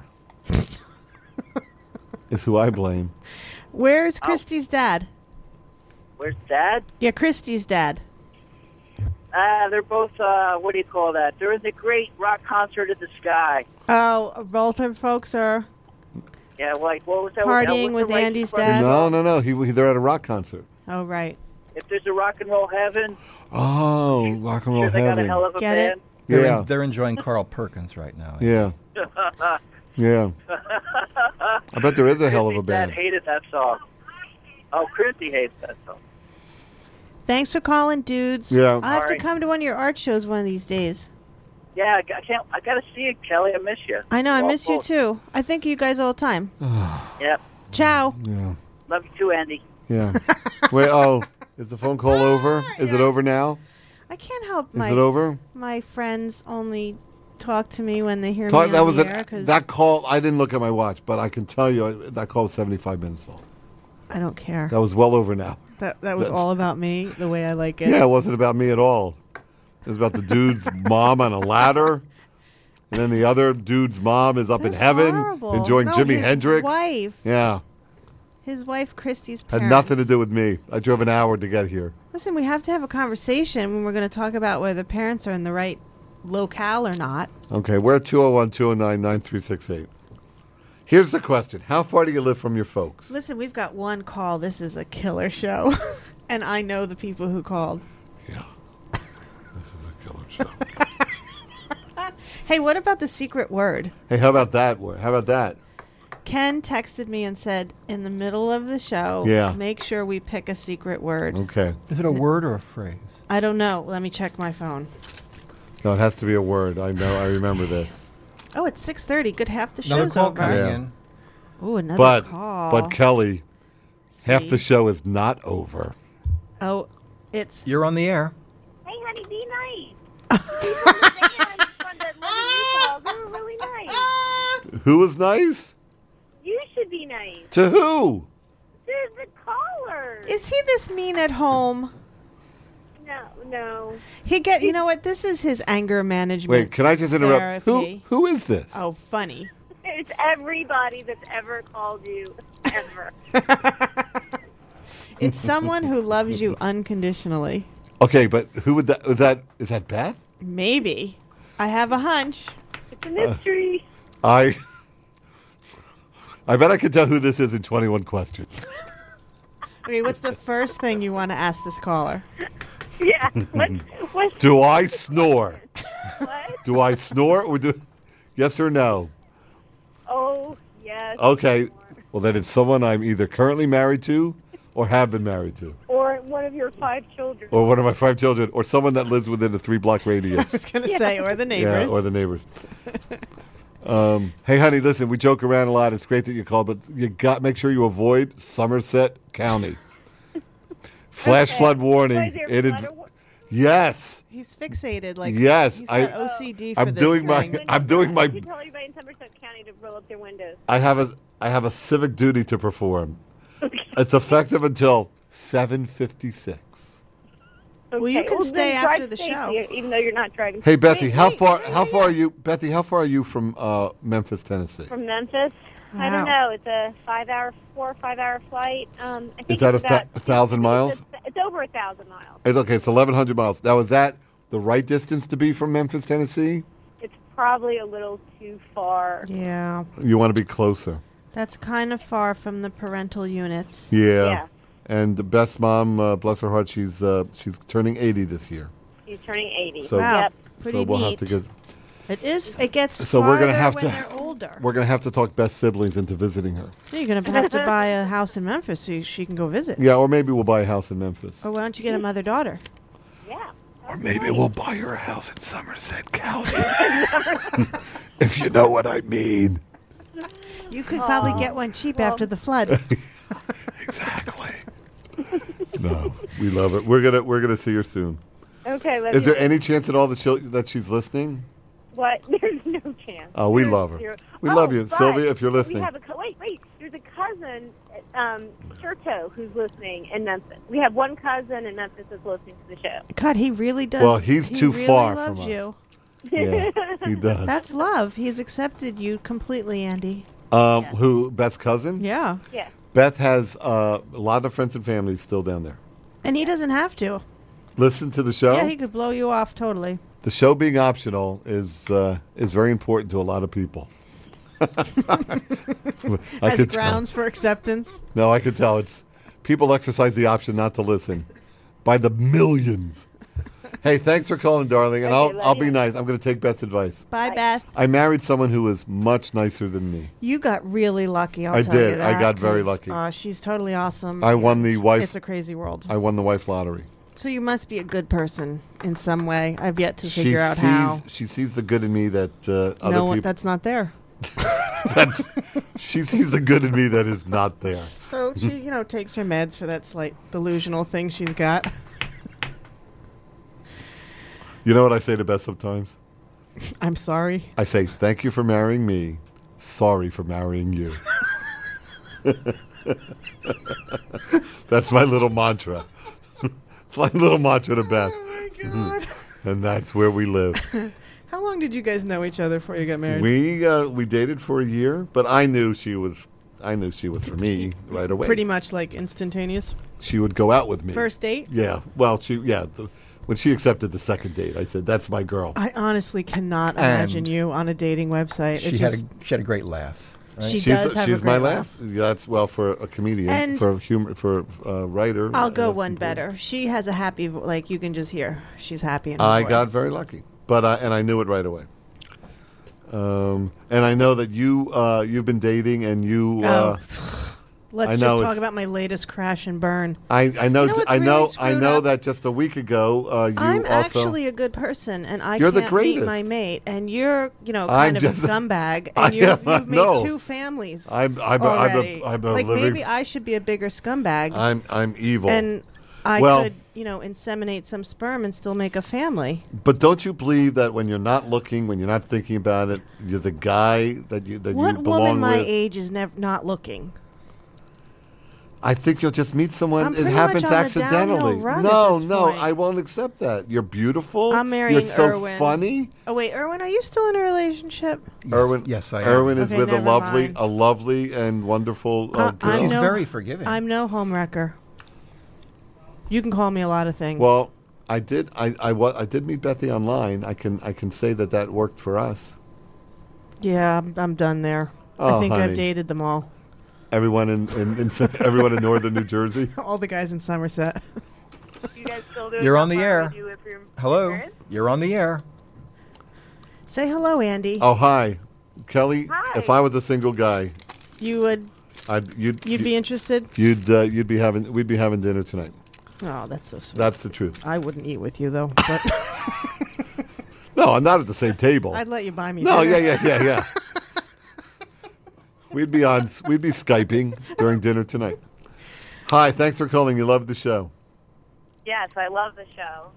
S2: Is who I blame.
S4: Where's Christy's dad?
S5: Where's Dad?
S4: Yeah, Christy's dad.
S5: They're both, what do you call that? They're in the great rock concert in the sky.
S4: Oh, both of folks are
S5: Yeah, like, what was that?
S4: Partying
S5: what's the
S4: with
S5: right
S4: Andy's
S5: front of
S4: dad?
S5: the-
S2: No. They're at a rock concert.
S4: Oh, right.
S5: If there's a rock and roll heaven,
S2: Oh, rock and roll
S5: sure they got a
S2: heaven.
S5: hell of a
S4: Get it?
S5: band.
S2: Yeah,
S3: They're enjoying Carl Perkins right now.
S2: yeah, yeah. I bet there is a hell of a
S5: Christy's dad
S2: band.
S5: hated that song. Oh, Christy hates that song.
S4: Thanks for calling, dudes.
S2: Yeah.
S4: I'll have to
S5: Alright.
S4: come to one of your art shows one of these days.
S5: Yeah, I gotta see you, Kelly. I miss you.
S4: I know, I
S5: Well,
S4: miss you
S5: both.
S4: too. I think of you guys all the time.
S5: Yep.
S4: Ciao.
S2: Yeah,
S5: Love you too, Andy.
S2: yeah. Wait, is the phone call over? Is it over now?
S4: I can't help
S2: Is it over?
S4: my friends only talk to me when they hear
S2: Talk,
S4: me
S2: that
S4: on
S2: was
S4: the air 'cause
S2: that call. I didn't look at my watch, but I can tell you that call was 75 minutes long.
S4: I don't care.
S2: That was well over now.
S4: That was all about me, the way I like it.
S2: Yeah, it wasn't about me at all. It was about the dude's mom on a ladder, and then the other dude's mom is up in
S4: That's
S2: heaven
S4: horrible.
S2: enjoying
S4: No,
S2: Jimi
S4: his
S2: Hendrix.
S4: Wife,
S2: Yeah,
S4: his wife Christy's
S2: had
S4: parents.
S2: nothing to do with me. I drove an hour to get here.
S4: Listen, we have to have a conversation when we're going to talk about whether parents are in the right locale or not.
S2: Okay, we're at 201-209-9368. Here's the question. How far do you live from your folks?
S4: Listen, we've got one call. This is a killer show. And I know the people who called.
S2: Yeah. This is a killer show.
S4: Hey, what about the secret word?
S2: Hey, how about that? How about that?
S4: Ken texted me and said, in the middle of the show,
S2: Yeah.
S4: make sure we pick a secret word.
S2: Okay.
S3: Is it a word or a phrase?
S4: I don't know. Let me check my phone.
S2: No, it has to be a word. I know. I remember this.
S4: Oh, it's 6:30. Good, half the
S3: Another
S4: show's
S3: call
S4: over.
S3: coming
S2: Yeah.
S3: in.
S4: Ooh, another
S2: But
S4: call.
S2: Kelly, half
S4: See?
S2: the show is not over.
S4: Oh, it's...
S3: You're on the air.
S6: Hey, honey, be nice. People in the van from that number you called, they were really nice.
S2: Who was nice?
S6: You should be nice.
S2: To who?
S6: There's the caller.
S4: Is he this mean at home?
S6: No.
S4: You know what? This is his anger management.
S2: Wait, can I just interrupt?
S4: therapy.
S2: Who is this?
S4: Oh, funny.
S6: It's everybody that's ever called you, ever.
S4: It's someone who loves you unconditionally.
S2: Okay, but who would that? Is that Beth?
S4: Maybe. I have a hunch.
S6: It's a mystery.
S2: I bet I could tell who this is in 21 questions.
S4: Okay, what's the first thing you want to ask this caller?
S6: Yeah. What?
S2: Do I snore?
S6: What?
S2: Do I snore or do? Yes or no?
S6: Oh, yes.
S2: Okay. Well, then it's someone I'm either currently married to or have been married to.
S6: Or one of your 5 children.
S2: Or one of my 5 children, or someone that lives within a 3-block
S4: I
S2: radius.
S4: was going to say, or the neighbors.
S2: Yeah, or the neighbors. Hey, honey, listen, we joke around a lot. It's great that you called, but you make sure you avoid Somerset County. Flash flood warning.
S6: Why is there flood or what?
S2: Yes.
S4: He's fixated. Like,
S2: Yes,
S4: he's got OCD for
S2: I'm
S4: this
S2: doing my-
S4: thing.
S2: I'm doing my-
S6: You tell everybody in Somerset County to roll up their windows.
S2: I have a civic duty to perform. It's effective until 7:56.
S4: Well, you can
S6: then
S4: stay
S6: drive
S4: after the
S6: safely,
S4: show.
S6: even though you're not driving.
S2: Hey, Bethy,
S4: Wait,
S2: how
S4: wait,
S2: far
S4: wait,
S2: how
S4: wait.
S2: far are you, Bethy? How far are you from Memphis, Tennessee?
S6: From Memphis? I don't
S4: Wow.
S6: know. It's a 4 or 5 hour flight. I think
S2: Is that
S6: it's
S2: a
S6: about
S2: 1,000 miles?
S6: It's over 1,000 miles.
S2: Okay, it's 1,100 miles. Now, is that the right distance to be from Memphis, Tennessee?
S6: It's probably a little too far.
S4: Yeah.
S2: You want to be closer.
S4: That's kind of far from the parental units.
S2: Yeah.
S6: Yeah.
S2: And the best mom, bless her heart, she's turning 80 this year.
S6: He's turning 80.
S2: So,
S4: Wow.
S6: Yep.
S4: Pretty
S2: so we'll
S4: neat.
S2: have to get.
S4: It gets
S2: So we're gonna
S4: farther
S2: have
S4: when
S2: to-
S4: they're older.
S2: We're gonna have to talk best siblings into visiting her.
S4: You're going to have to buy a house in Memphis so she can go visit.
S2: Yeah, or maybe we'll buy a house in Memphis.
S4: Or why don't you get a mother-daughter?
S6: Yeah.
S2: Or maybe we'll buy her a house in Somerset County. If you know what I mean.
S4: You could probably get one cheap after the flood.
S2: Exactly. No, we love it. We're gonna see her soon.
S6: Okay.
S2: Is there any chance at all that she's listening?
S6: What? There's no chance.
S2: Oh, we
S6: There's
S2: love her.
S6: zero.
S2: We love you,
S6: but
S2: Sylvia, if you're
S6: we
S2: listening.
S6: have wait. There's a cousin, Cherto, who's listening in Memphis. We have one cousin in Memphis that's listening to the show.
S4: God, he really does.
S2: Well, he's too
S4: really
S2: far
S4: loves
S2: from us.
S4: you.
S2: Yeah, he does.
S4: That's love. He's accepted you completely, Andy.
S2: Who? Beth's cousin?
S4: Yeah.
S6: Yeah.
S2: Beth has a lot of friends and family still down there.
S4: And he doesn't have to.
S2: Listen to the show.
S4: Yeah, he could blow you off totally.
S2: The show being optional is very important to a lot of people.
S4: As grounds for acceptance.
S2: No, I could tell. It's people exercise the option not to listen by the millions. Hey, thanks for calling, darling, and
S6: Okay, love
S2: I'll be
S6: you.
S2: nice. I'm going to take Beth's advice.
S4: Bye, Beth.
S2: I married someone who was much nicer than me.
S4: You got really lucky. I'll
S2: I
S4: tell
S2: did.
S4: you that.
S2: I got very
S4: 'cause,
S2: lucky.
S4: She's totally awesome.
S2: I won
S4: and
S2: the wife-
S4: It's a crazy world.
S2: I won the wife lottery.
S4: So you must be a good person in some way. I've yet to figure out how.
S2: She sees the good in me that other
S4: No,
S2: people.
S4: that's not there.
S2: She sees the good in me that is not there.
S4: So she, takes her meds for that slight delusional thing she's got.
S2: You know what I say to Beth sometimes?
S4: I'm sorry.
S2: I say, thank you for marrying me. Sorry for marrying you. That's my little mantra. It's my little mantra to Beth.
S4: Oh my God.
S2: And that's where we live.
S4: How long did you guys know each other before you got married?
S2: We dated for a year, but I knew she was for me right away.
S4: Pretty much like instantaneous.
S2: She would go out with me.
S4: First date?
S2: Yeah. Well, when she accepted the second date, I said, "That's my girl."
S4: I honestly cannot
S3: And
S4: imagine you on a dating website.
S3: She had a great laugh. Right?
S4: She does have
S2: she's
S4: a
S2: my
S4: great
S2: laugh. Yeah, that's for a comedian,
S4: And
S2: for humor, for a writer.
S4: I'll go
S2: that's
S4: one
S2: important.
S4: better. She has a happy, you can just hear she's happy in her
S2: I
S4: voice.
S2: got very lucky, but and I knew it right away. And I know that you've been dating, and you.
S4: Let's
S2: I know
S4: just talk
S2: it's-
S4: about my latest crash and burn.
S2: I know.
S4: You know what's
S2: I know.
S4: really
S2: I
S4: screwed
S2: know
S4: up?
S2: that just a week ago, you
S4: I'm
S2: also.
S4: actually a good person, and I
S2: You're the
S4: can't beat
S2: greatest.
S4: my mate. And you're,
S2: I'm
S4: kind of
S2: just-
S4: a scumbag,
S2: I
S4: and you've
S2: am,
S4: made
S2: no.
S4: 2 families.
S2: I'm
S4: already.
S2: a
S4: like
S2: living.
S4: maybe I should be a bigger scumbag,
S2: I'm evil.
S4: and I
S2: Well-
S4: could, inseminate some sperm and still make a family.
S2: But don't you believe that when you're not looking, when you're not thinking about it, you're the guy that you
S4: What
S2: belong
S4: woman my
S2: with?
S4: age is not looking?
S2: I think you'll just meet someone.
S4: I'm
S2: It
S4: pretty
S2: happens
S4: much on the
S2: accidentally.
S4: downhill run
S2: No,
S4: at this
S2: no,
S4: point.
S2: I won't accept that. You're beautiful.
S4: I'm marrying
S2: You're so
S4: Erwin.
S2: funny.
S4: Oh wait, Erwin, are you still in a relationship?
S2: Erwin,
S3: Yes, I am.
S2: Erwin is
S4: Okay,
S2: with a
S4: never
S2: lovely,
S4: mind.
S2: and wonderful
S4: I'm
S2: girl.
S3: She's
S4: no-
S3: very forgiving.
S4: I'm no homewrecker. You can call me a lot of things.
S2: Well, I did. I did meet Bethy online. I can say that worked for us.
S4: yeah, I'm done there.
S2: Oh,
S4: I think
S2: honey.
S4: I've dated them all.
S2: Everyone in everyone in northern New Jersey.
S4: All the guys in Somerset.
S6: You guys still doing
S3: You're
S6: how
S3: on the
S6: far
S3: air.
S6: we do with your
S3: Hello.
S6: parents?
S3: You're on the air.
S4: Say hello, Andy.
S2: Oh, hi, Kelly.
S6: Hi.
S2: If I was a single guy,
S4: You would.
S2: you'd
S4: You'd be interested.
S2: we'd be having dinner tonight.
S4: Oh, that's so sweet.
S2: That's the truth.
S4: I wouldn't eat with you though, but
S2: No, I'm not at the same table.
S4: I'd let you buy me.
S2: No,
S4: dinner.
S2: yeah. We'd be Skyping during dinner tonight. Hi, thanks for calling. You love the show.
S6: Yes, I love the show.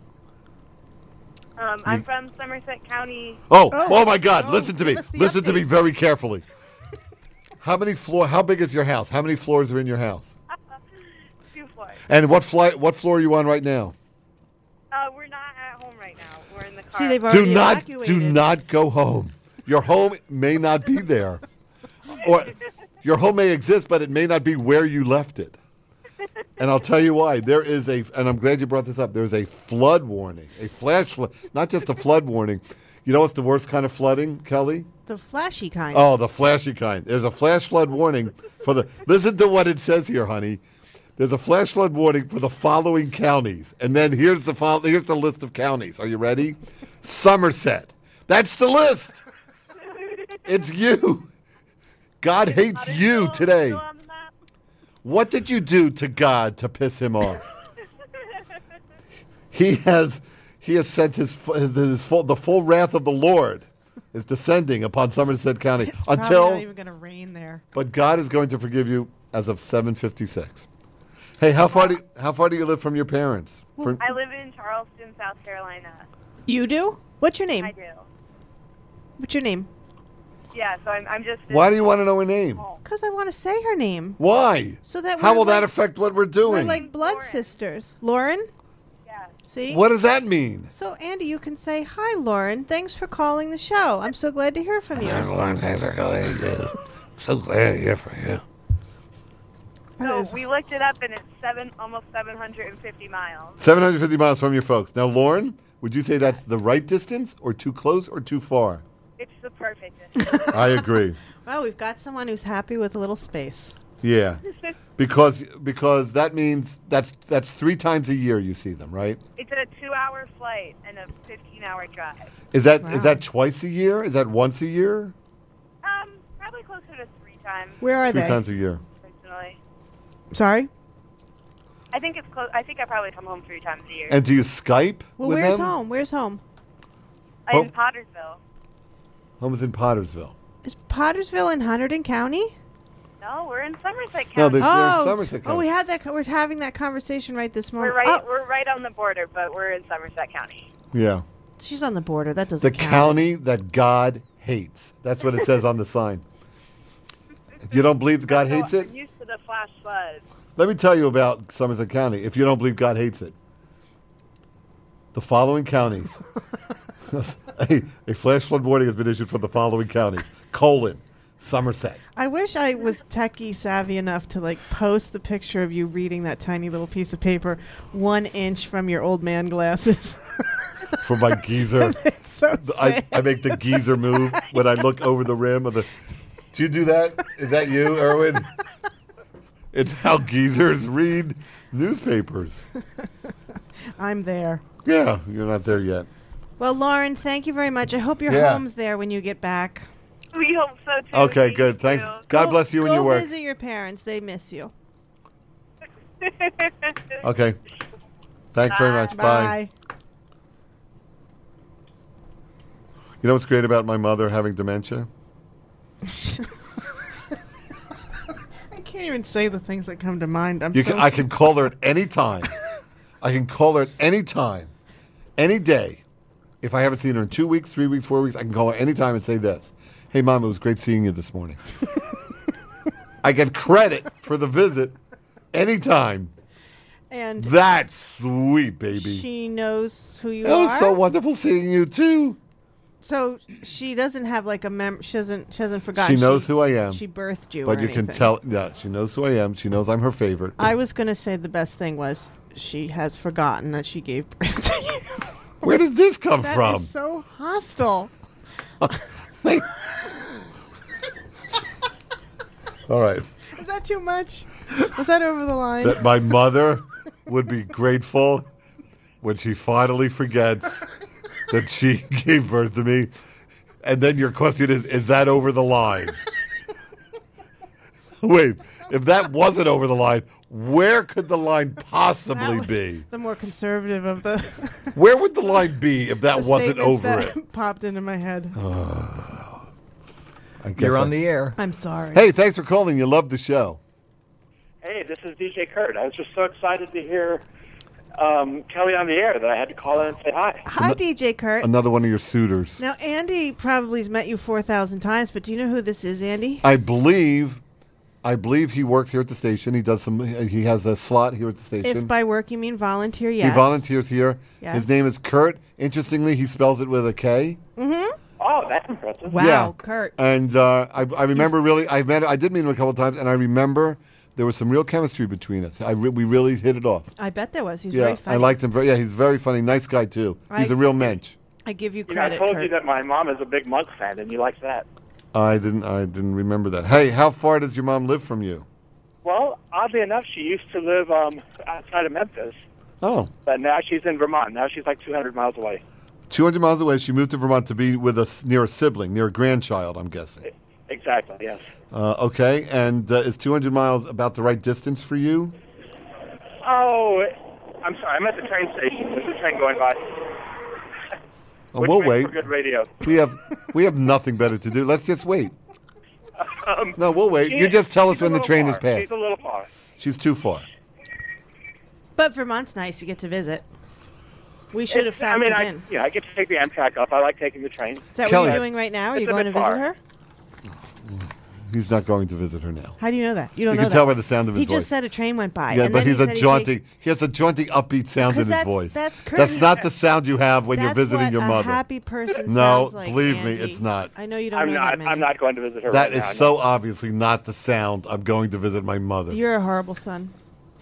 S6: I'm from Somerset County.
S2: Oh my God!
S4: Oh,
S2: Listen to me.
S4: give us the
S2: Listen to me
S4: update.
S2: very carefully. How big is your house? How many floors are in your house?
S6: 2 floors.
S2: And what floor are you on right now?
S6: We're not at home right now. We're in the car.
S4: See, they've already
S2: Do not
S4: evacuated.
S2: go home. Your home may not be there, or your home may exist, but it may not be where you left it. And I'll tell you why. There is and I'm glad you brought this up. There's a flood warning, a flash flood, not just a flood warning. You know what's the worst kind of flooding, Kelly?
S4: The flashy kind.
S2: Oh, the flashy kind. There's a flash flood warning for the. Listen to what it says here, honey. There's a flash flood warning for the following counties, and then here's the list of counties. Are you ready? Somerset. That's the list. It's you. God hates you today.
S6: Still on the map?
S2: What did you do to God to piss him off? He has sent the full wrath of the Lord is descending upon Somerset County
S4: It's probably not even going to rain there.
S2: but God is going to forgive you as of 7:56. Hey, how far do you live from your parents?
S6: I live in Charleston, South Carolina.
S4: You do? What's your name?
S6: I do.
S4: What's your name?
S6: Yeah, so I'm just.
S2: Why do you want to know her name?
S4: Because I want to say her name.
S2: Why?
S4: So that
S2: How
S4: we're
S2: will that
S4: like-
S2: affect what we're
S4: We're
S2: doing?
S4: like blood
S6: Lauren.
S4: sisters. Lauren?
S6: Yeah.
S4: See?
S2: What does that mean?
S4: So, Andy, you can say, hi, Lauren. Thanks for calling the show. I'm so glad to hear from you.
S2: Lauren, thanks for calling. So glad to hear from you.
S6: So we looked it up, and it's almost 750 miles.
S2: 750 miles from your folks. Now, Lauren, would you say that's the right distance, or too close, or too far?
S6: It's the perfect distance.
S2: I agree.
S4: Well, we've got someone who's happy with a little space.
S2: Yeah, because that means that's 3 times a year you see them, right?
S6: It's a 2-hour flight and a 15-hour drive.
S2: Is that
S4: Wow.
S2: is that twice a year? Is that once a year?
S6: Probably closer to 3 times.
S4: Where are
S2: 3
S4: they?
S2: times a year.
S6: Personally,
S4: Sorry?
S6: I think it's close. I think I probably come home 3 times a year.
S2: And do you Skype
S4: Well,
S2: with
S4: where's
S2: them?
S4: home? Where's home?
S6: I'm in Pottersville.
S2: Home is in Pottersville.
S4: Is Pottersville in Hunterdon County?
S6: No, we're in Somerset County.
S2: No, they're in
S4: Oh,
S2: Somerset County.
S4: we had that. We're having that conversation right this morning.
S6: We're right on the border, but we're in Somerset County.
S2: Yeah.
S4: She's on the border. That doesn't
S2: The
S4: count.
S2: county that God hates. That's what it says on the sign. You don't believe God hates it?
S6: I'm used to the flash flood.
S2: Let me tell you about Somerset County, if you don't believe God hates it. The following counties. a flash flood warning has been issued for the following counties. Somerset.
S4: I wish I was techie savvy enough to like post the picture of you reading that tiny little piece of paper 1 inch from your old man glasses.
S2: For my geezer.
S4: It's so
S2: I
S4: sad.
S2: make the geezer move when I look over the rim of the... Do you do that? Is that you, Erwin? It's how geezers read newspapers.
S4: I'm there.
S2: Yeah, you're not there yet.
S4: Well, Lauren, thank you very much. I hope your
S2: Yeah.
S4: home's there when you get back.
S6: We hope so too.
S2: Okay,
S6: Thank
S2: good.
S6: you.
S2: Thanks. God bless you and
S4: go
S2: your work.
S4: visit your parents. They miss you.
S2: Okay. Thanks very much. Bye. You know what's great about my mother having dementia?
S4: I can't even say the things that come to mind.
S2: I can call her at any time. I can call her at any time, any day. If I haven't seen her in 2 weeks, 3 weeks, 4 weeks, I can call her any time and say this. Hey, Mom, it was great seeing you this morning. I get credit for the visit, anytime.
S4: And
S2: That's sweet, baby.
S4: she knows who you
S2: It was
S4: are.
S2: so wonderful seeing you too.
S4: So she doesn't have like a she hasn't forgotten.
S2: She knows who I am.
S4: She birthed you.
S2: But
S4: or
S2: you can
S4: anything.
S2: tell. Yeah, she knows who I am. She knows I'm her favorite.
S4: I was gonna say the best thing was she has forgotten that she gave birth to you.
S2: Where did this come
S4: That
S2: from?
S4: is so hostile.
S2: All right.
S4: Is that too much? Was that over the line?
S2: That my mother would be grateful when she finally forgets that she gave birth to me. And then your question is that over the line? Wait, if that wasn't over the line, where could the line
S4: That
S2: possibly
S4: was
S2: be?
S4: the more conservative of the,
S2: Where would the line be if that
S4: the
S2: wasn't
S4: statements
S2: over
S4: that
S2: it?
S4: popped into my head.
S2: I guess
S3: You're
S2: I-
S3: on the air.
S4: I'm sorry.
S2: Hey, thanks for calling. You love the show.
S7: Hey, this is DJ Kurt. I was just so excited to hear Kelly on the air that I had to call in and say hi.
S4: Hi, DJ Kurt.
S2: Another one of your suitors.
S4: Now, Andy probably has met you 4,000 times, but do you know who this is, Andy?
S2: I believe he works here at the station. He does some. He has a slot here at the station.
S4: If by work you mean volunteer, yes.
S2: He volunteers here.
S4: Yes.
S2: His name is Kurt. Interestingly, he spells it with a K.
S7: Oh, that's impressive.
S4: Wow,
S2: Yeah.
S4: Kurt.
S2: And I remember really. I did meet him a couple of times, and I remember there was some real chemistry between us. We really hit it off.
S4: I bet there was. He's
S2: Yeah,
S4: very funny.
S2: I liked him. He's very funny. Nice guy too. He's a real mensch.
S4: I give you
S7: You know, I
S4: credit,
S7: told
S4: Kurt.
S7: you that my mom is a big Monk fan, and you like that.
S2: I didn't remember that. Hey, how far does your mom live from you?
S7: Well, oddly enough, she used to live outside of Memphis,
S2: Oh,
S7: but now she's in Vermont. Now she's like 200 miles away.
S2: 200 miles away. She moved to Vermont to be with near a sibling, near a grandchild, I'm guessing.
S7: Exactly, yes.
S2: Okay, and is 200 miles about the right distance for you?
S7: Oh, I'm sorry. I'm at the train station. There's a train going by.
S2: Oh,
S7: Which
S2: we'll
S7: makes
S2: wait.
S7: for good radio.
S2: We have nothing better to do. Let's just wait. No, we'll wait. You just tell us
S7: She's a
S2: when the
S7: little
S2: train
S7: far.
S2: is past.
S7: She's a little far.
S2: She's too far.
S4: But Vermont's nice. You get to visit. We should have
S7: I
S4: factored
S7: mean,
S4: in.
S7: I get to take the Amtrak up. I like taking the train.
S4: Is that
S2: Kelly.
S4: what you're doing right now? Are
S7: It's
S4: you
S7: a
S4: going to
S7: bit
S4: visit
S7: far.
S4: her?
S2: He's not going to visit her now.
S4: How do you know that? You don't
S2: You
S4: know
S2: can
S4: that.
S2: tell by the sound of his
S4: He
S2: voice.
S4: just said a train went by.
S2: Yeah,
S4: and
S2: but
S4: then
S2: he's
S4: he
S2: a
S4: said he
S2: jaunty.
S4: takes-
S2: He has a jaunty, upbeat sound in his
S4: Because
S2: voice.
S4: that's Kurt.
S2: That's not the sound you have when you're
S4: That's
S2: visiting
S4: what
S2: your
S4: a
S2: mother.
S4: happy person
S2: No,
S4: sounds like,
S2: believe me,
S4: Andy.
S2: it's not.
S4: I know you don't
S7: I'm
S4: know
S7: not.
S4: that many.
S7: I'm not going to visit her.
S2: That
S7: right
S2: is
S7: now,
S2: so obviously not the sound. I'm going to visit my mother.
S4: You're a horrible son.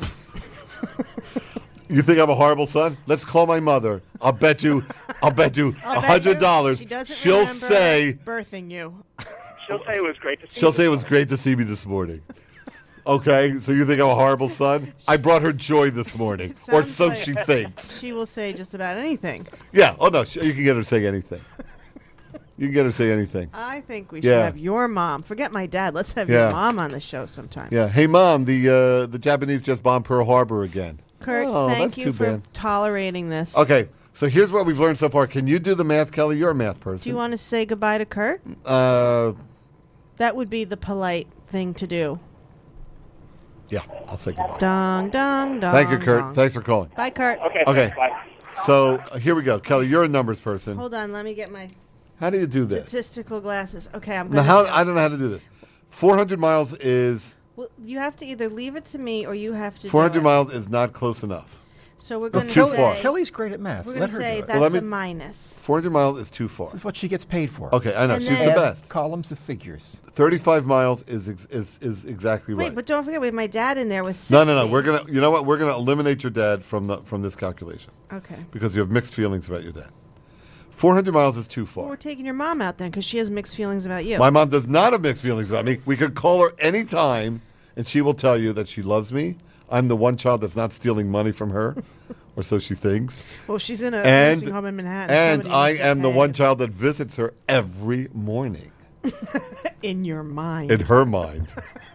S2: You think I'm a horrible son? Let's call my mother. I'll bet you
S4: I'll bet you
S2: $100.
S4: she doesn't
S2: She'll
S4: remember
S2: say
S4: birthing you.
S7: She'll say it was great to see.
S2: she'll
S7: you
S2: say it
S7: this
S2: was great to see me this morning. Okay, so you think I'm a horrible son? I brought her joy this morning, or
S4: Sounds
S2: so
S4: like-
S2: she thinks.
S4: She will say just about anything.
S2: Yeah. Oh no, you can get her to say anything. You can get her to say anything.
S4: I think we should
S2: Yeah.
S4: have your mom. Forget my dad. Let's have
S2: Yeah.
S4: your mom on the show sometime.
S2: Yeah. Hey, Mom, the Japanese just bombed Pearl Harbor again.
S4: Kurt,
S2: Oh,
S4: thank
S2: that's
S4: you
S2: too
S4: for
S2: bad.
S4: tolerating this.
S2: Okay, so here's what we've learned so far. Can you do the math, Kelly? You're a math person.
S4: Do you want to say goodbye to Kurt? That would be the polite thing to do.
S2: Yeah, I'll say goodbye.
S4: Dong, dong, dong.
S2: Thank you, Kurt.
S4: dong.
S2: Thanks for calling.
S4: Bye, Kurt.
S7: Okay.
S2: Okay.
S7: Bye.
S2: So here we go. Kelly, you're a numbers person.
S4: Hold on. Let me get my
S2: How do you do this?
S4: statistical glasses. Okay, I'm
S2: Now,
S4: going to...
S2: I don't know how to do this. 400 miles is...
S4: Well, you have to either leave it to me or you have to do
S2: 400
S4: it.
S2: miles is not close enough.
S4: So we're
S2: That's
S4: going
S2: too
S4: to
S2: far.
S4: say...
S3: Kelly's great at math.
S4: We're
S3: Let
S4: going to
S3: her
S4: say
S3: do it.
S4: that's
S2: Well, let
S4: a
S2: me-
S4: minus.
S2: 400 miles is too far.
S3: This is what she gets paid for.
S2: Okay, I know.
S4: And
S2: She's
S4: then-
S2: the best.
S3: Columns of figures.
S2: 35 miles is exactly
S4: Wait,
S2: right.
S4: but don't forget we have my dad in there with 60.
S2: No. We're gonna. You know what? We're gonna eliminate your dad from this calculation
S4: Okay.
S2: because you have mixed feelings about your dad. 400 miles is too
S4: Well, we're
S2: far.
S4: taking your mom out then because she has mixed feelings about you.
S2: My mom does not have mixed feelings about me. We could call her anytime, and she will tell you that she loves me. I'm the one child that's not stealing money from her, or so she thinks.
S4: Well, she's in a
S2: And
S4: nursing home in Manhattan.
S2: and
S4: Somebody
S2: I
S4: needs to get
S2: am the
S4: paid.
S2: one child that visits her every morning.
S4: in your mind.
S2: In her mind.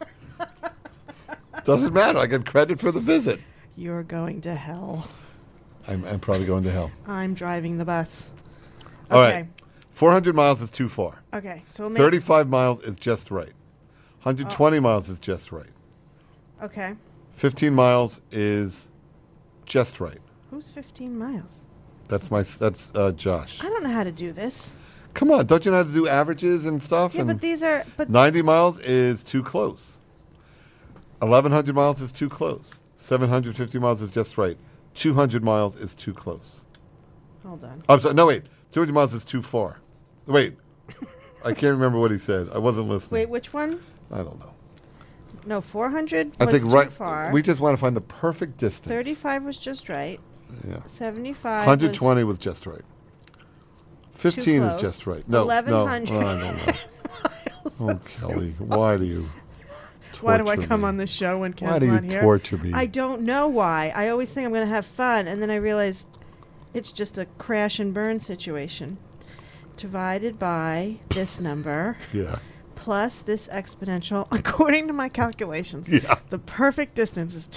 S2: Doesn't matter. I get credit for the visit.
S4: You're going to hell.
S2: I'm probably going to hell.
S4: I'm driving the bus.
S2: All
S4: Okay.
S2: right. 400 miles is too far.
S4: Okay. So maybe,
S2: 35 miles is just right. 120 miles is just right.
S4: Okay.
S2: 15 miles is just right.
S4: Who's 15 miles?
S2: That's Josh.
S4: I don't know how to do this.
S2: Come on, don't you know how to do averages and stuff?
S4: Yeah,
S2: and
S4: but these are... But
S2: 90 miles is too close. 1,100 miles is too close. 750 miles is just right. 200 miles is too close.
S4: Hold on.
S2: I'm sorry. No, wait. 200 miles is too far. Wait. I can't remember what he said. I wasn't listening.
S4: Wait, which one?
S2: I don't know.
S4: No, 400
S2: I
S4: was
S2: think
S4: too
S2: right.
S4: far.
S2: We just want to find the perfect distance.
S4: 35 was just right.
S2: Yeah.
S4: 75
S2: 120 was just right. 15 is
S4: close.
S2: just right. No,
S4: 1100.
S2: no, I don't know. Oh, Kelly, why do you
S4: Why do I
S2: torture
S4: come
S2: me?
S4: on this show when Ken's
S2: Why do you
S4: not here?
S2: torture me?
S4: I don't know why. I always think I'm going to have fun, and then I realize it's just a crash and burn situation. Divided by this number
S2: Yeah.
S4: plus this exponential, according to my calculations,
S2: Yeah.
S4: the perfect distance is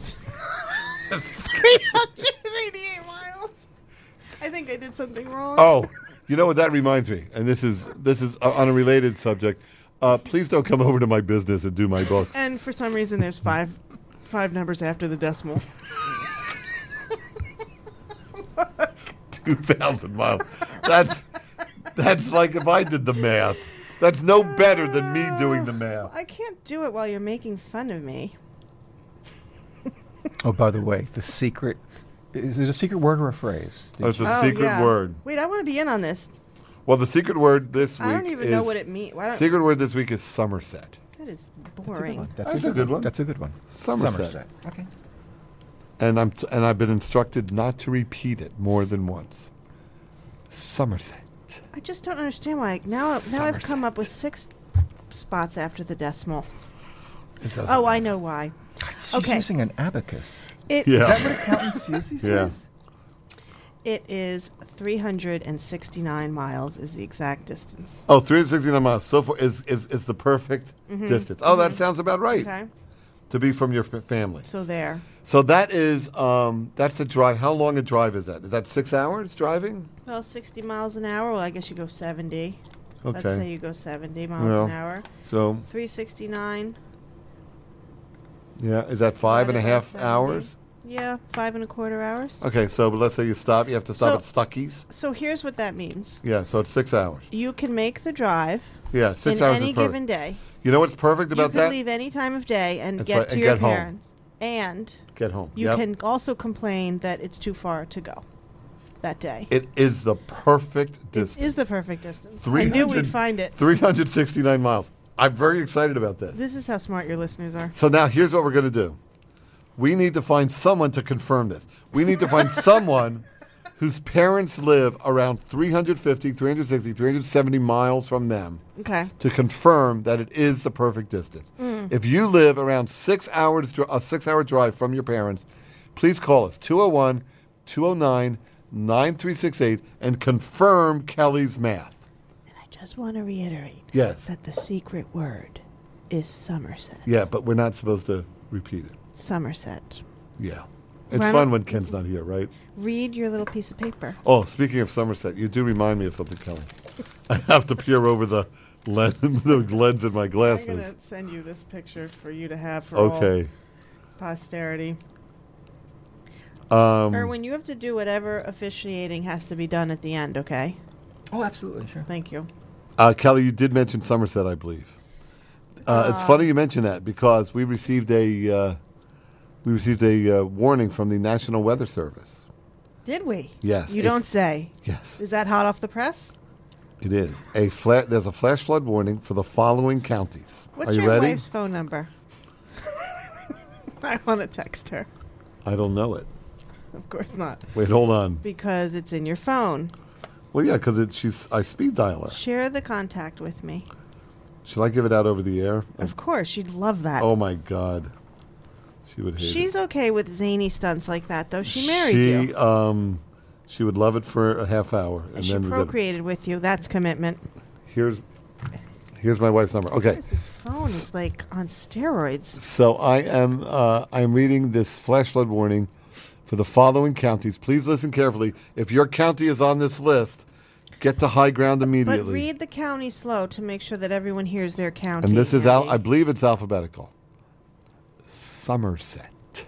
S4: 2,388 miles. I think I did something wrong.
S2: Oh, you know what that reminds me? And this is on a related subject. Please don't come over to my business and do my books.
S4: And for some reason, there's five numbers after the decimal.
S2: 2,000 miles. That's like if I did the math. That's no better than me doing the math.
S4: I can't do it while you're making fun of me.
S3: Oh, by the way, the secret, is it a secret word or a phrase?
S2: That's a
S4: Oh,
S2: secret
S4: yeah.
S2: word.
S4: Wait, I want to be in on this.
S2: Well, the secret word this week
S4: I don't even
S2: is
S4: know what it means.
S2: secret word this week is Somerset.
S4: That is
S3: That's a good
S4: boring.
S3: one.
S2: That's a good one.
S3: That's a good one.
S2: Somerset.
S3: Okay.
S2: And I've been instructed not to repeat it more than once. Somerset.
S4: I just don't understand why. Now I've come
S2: Somerset.
S4: up with 6 spots after the decimal.
S2: It doesn't
S4: Oh, I
S2: matter.
S4: know why.
S3: She's
S4: Okay.
S3: using an abacus.
S4: It's,
S2: Yeah.
S3: Is that what accountants use these
S2: Yeah.
S3: days?
S4: It is 369 miles is the exact distance.
S2: Oh, 369 miles. So far is the perfect distance. Oh, that sounds about right.
S4: Okay.
S2: To be from your family.
S4: So there.
S2: So that is that's a drive. How long a drive is that? Is that 6 hours driving?
S4: Well, 60 miles an hour. Well, I guess you go 70.
S2: Okay.
S4: Let's say you go 70 miles
S2: Well,
S4: an hour.
S2: So
S4: 369.
S2: yeah, is that five and a
S4: divided by
S2: half
S4: 70.
S2: hours?
S4: Yeah, 5.25 hours.
S2: Okay, so but let's say you stop. You have to stop at Stuckey's.
S4: So here's what that means.
S2: Yeah, so it's 6 hours.
S4: You can make the drive
S2: Yeah, 6
S4: in
S2: hours
S4: any
S2: is perfect.
S4: given day.
S2: You know what's perfect
S4: You
S2: about
S4: can
S2: that?
S4: leave any time of day and
S2: That's
S4: get
S2: right,
S4: to
S2: and
S4: your
S2: get home.
S4: parents. And
S2: Get home.
S4: you
S2: Yep.
S4: can also complain that it's too far to go that day.
S2: It is the perfect distance.
S4: It is the perfect distance. I knew we'd find it.
S2: 369 miles. I'm very excited about this.
S4: This is how smart your listeners are.
S2: So now here's what we're going to do. We need to find someone to confirm this. We need to find someone whose parents live around 350, 360, 370 miles from them
S4: Okay.
S2: to confirm that it is the perfect distance. If you live around 6 hours, a 6 hour drive from your parents, please call us 201-209-9368 and confirm Kelly's math.
S4: And I just want to reiterate
S2: Yes.
S4: that the secret word is Somerset.
S2: Yeah, but we're not supposed to repeat it.
S4: Somerset.
S2: Yeah. It's
S4: Why
S2: fun
S4: not-
S2: when Ken's not here, right?
S4: Read your little piece of paper.
S2: Oh, speaking of Somerset, you do remind me of something, Kelly. I have to peer over the lens in my
S4: I'm
S2: glasses.
S4: going to send you this picture for you to have for
S2: Okay.
S4: all posterity. Erwin, you have to do whatever officiating has to be done at the end, okay?
S3: Oh, absolutely, sure.
S4: Thank you.
S2: Kelly, you did mention Somerset, I believe. It's funny you mention that because we received a warning from the National Weather Service.
S4: Did we?
S2: Yes.
S4: You don't say.
S2: Yes,
S4: Is that hot off the press?
S2: it is. There's a flash flood warning for the following counties.
S4: What's
S2: Are you
S4: your
S2: ready?
S4: wife's phone number? I want to text her.
S2: I don't know it.
S4: Of course not.
S2: Wait, hold on.
S4: Because it's in your phone.
S2: Well, yeah, because I speed dial her.
S4: Share the contact with me.
S2: Should I give it out over the air?
S4: Of course, she'd love that.
S2: Oh my God, she would hate it.
S4: She's okay with zany stunts like that, though. She married you.
S2: She would love it for a half hour, and
S4: And she
S2: then we'd go-
S4: procreated with you. That's commitment.
S2: here's my wife's number. Okay,
S4: This phone is like on steroids.
S2: so I'm reading this flash flood warning for the following counties. Please listen carefully. If your county is on this list, get to high ground immediately.
S4: But read the county slow to make sure that everyone hears their county.
S2: And this is
S4: Andy.
S2: I believe it's alphabetical. Somerset.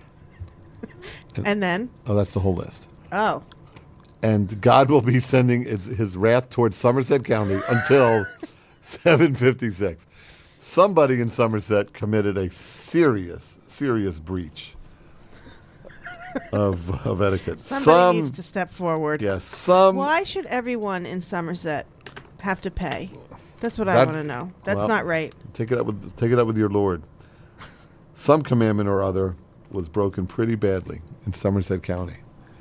S4: And then,
S2: Oh, that's the whole list.
S4: oh,
S2: And God will be sending his wrath towards Somerset County until 7:56. somebody in Somerset committed a serious breach of etiquette.
S4: Somebody needs to step forward.
S2: Yes,
S4: Why should everyone in Somerset have to pay? That's what I want to know. That's not right.
S2: Take it up with your Lord. Some commandment or other was broken pretty badly in Somerset County.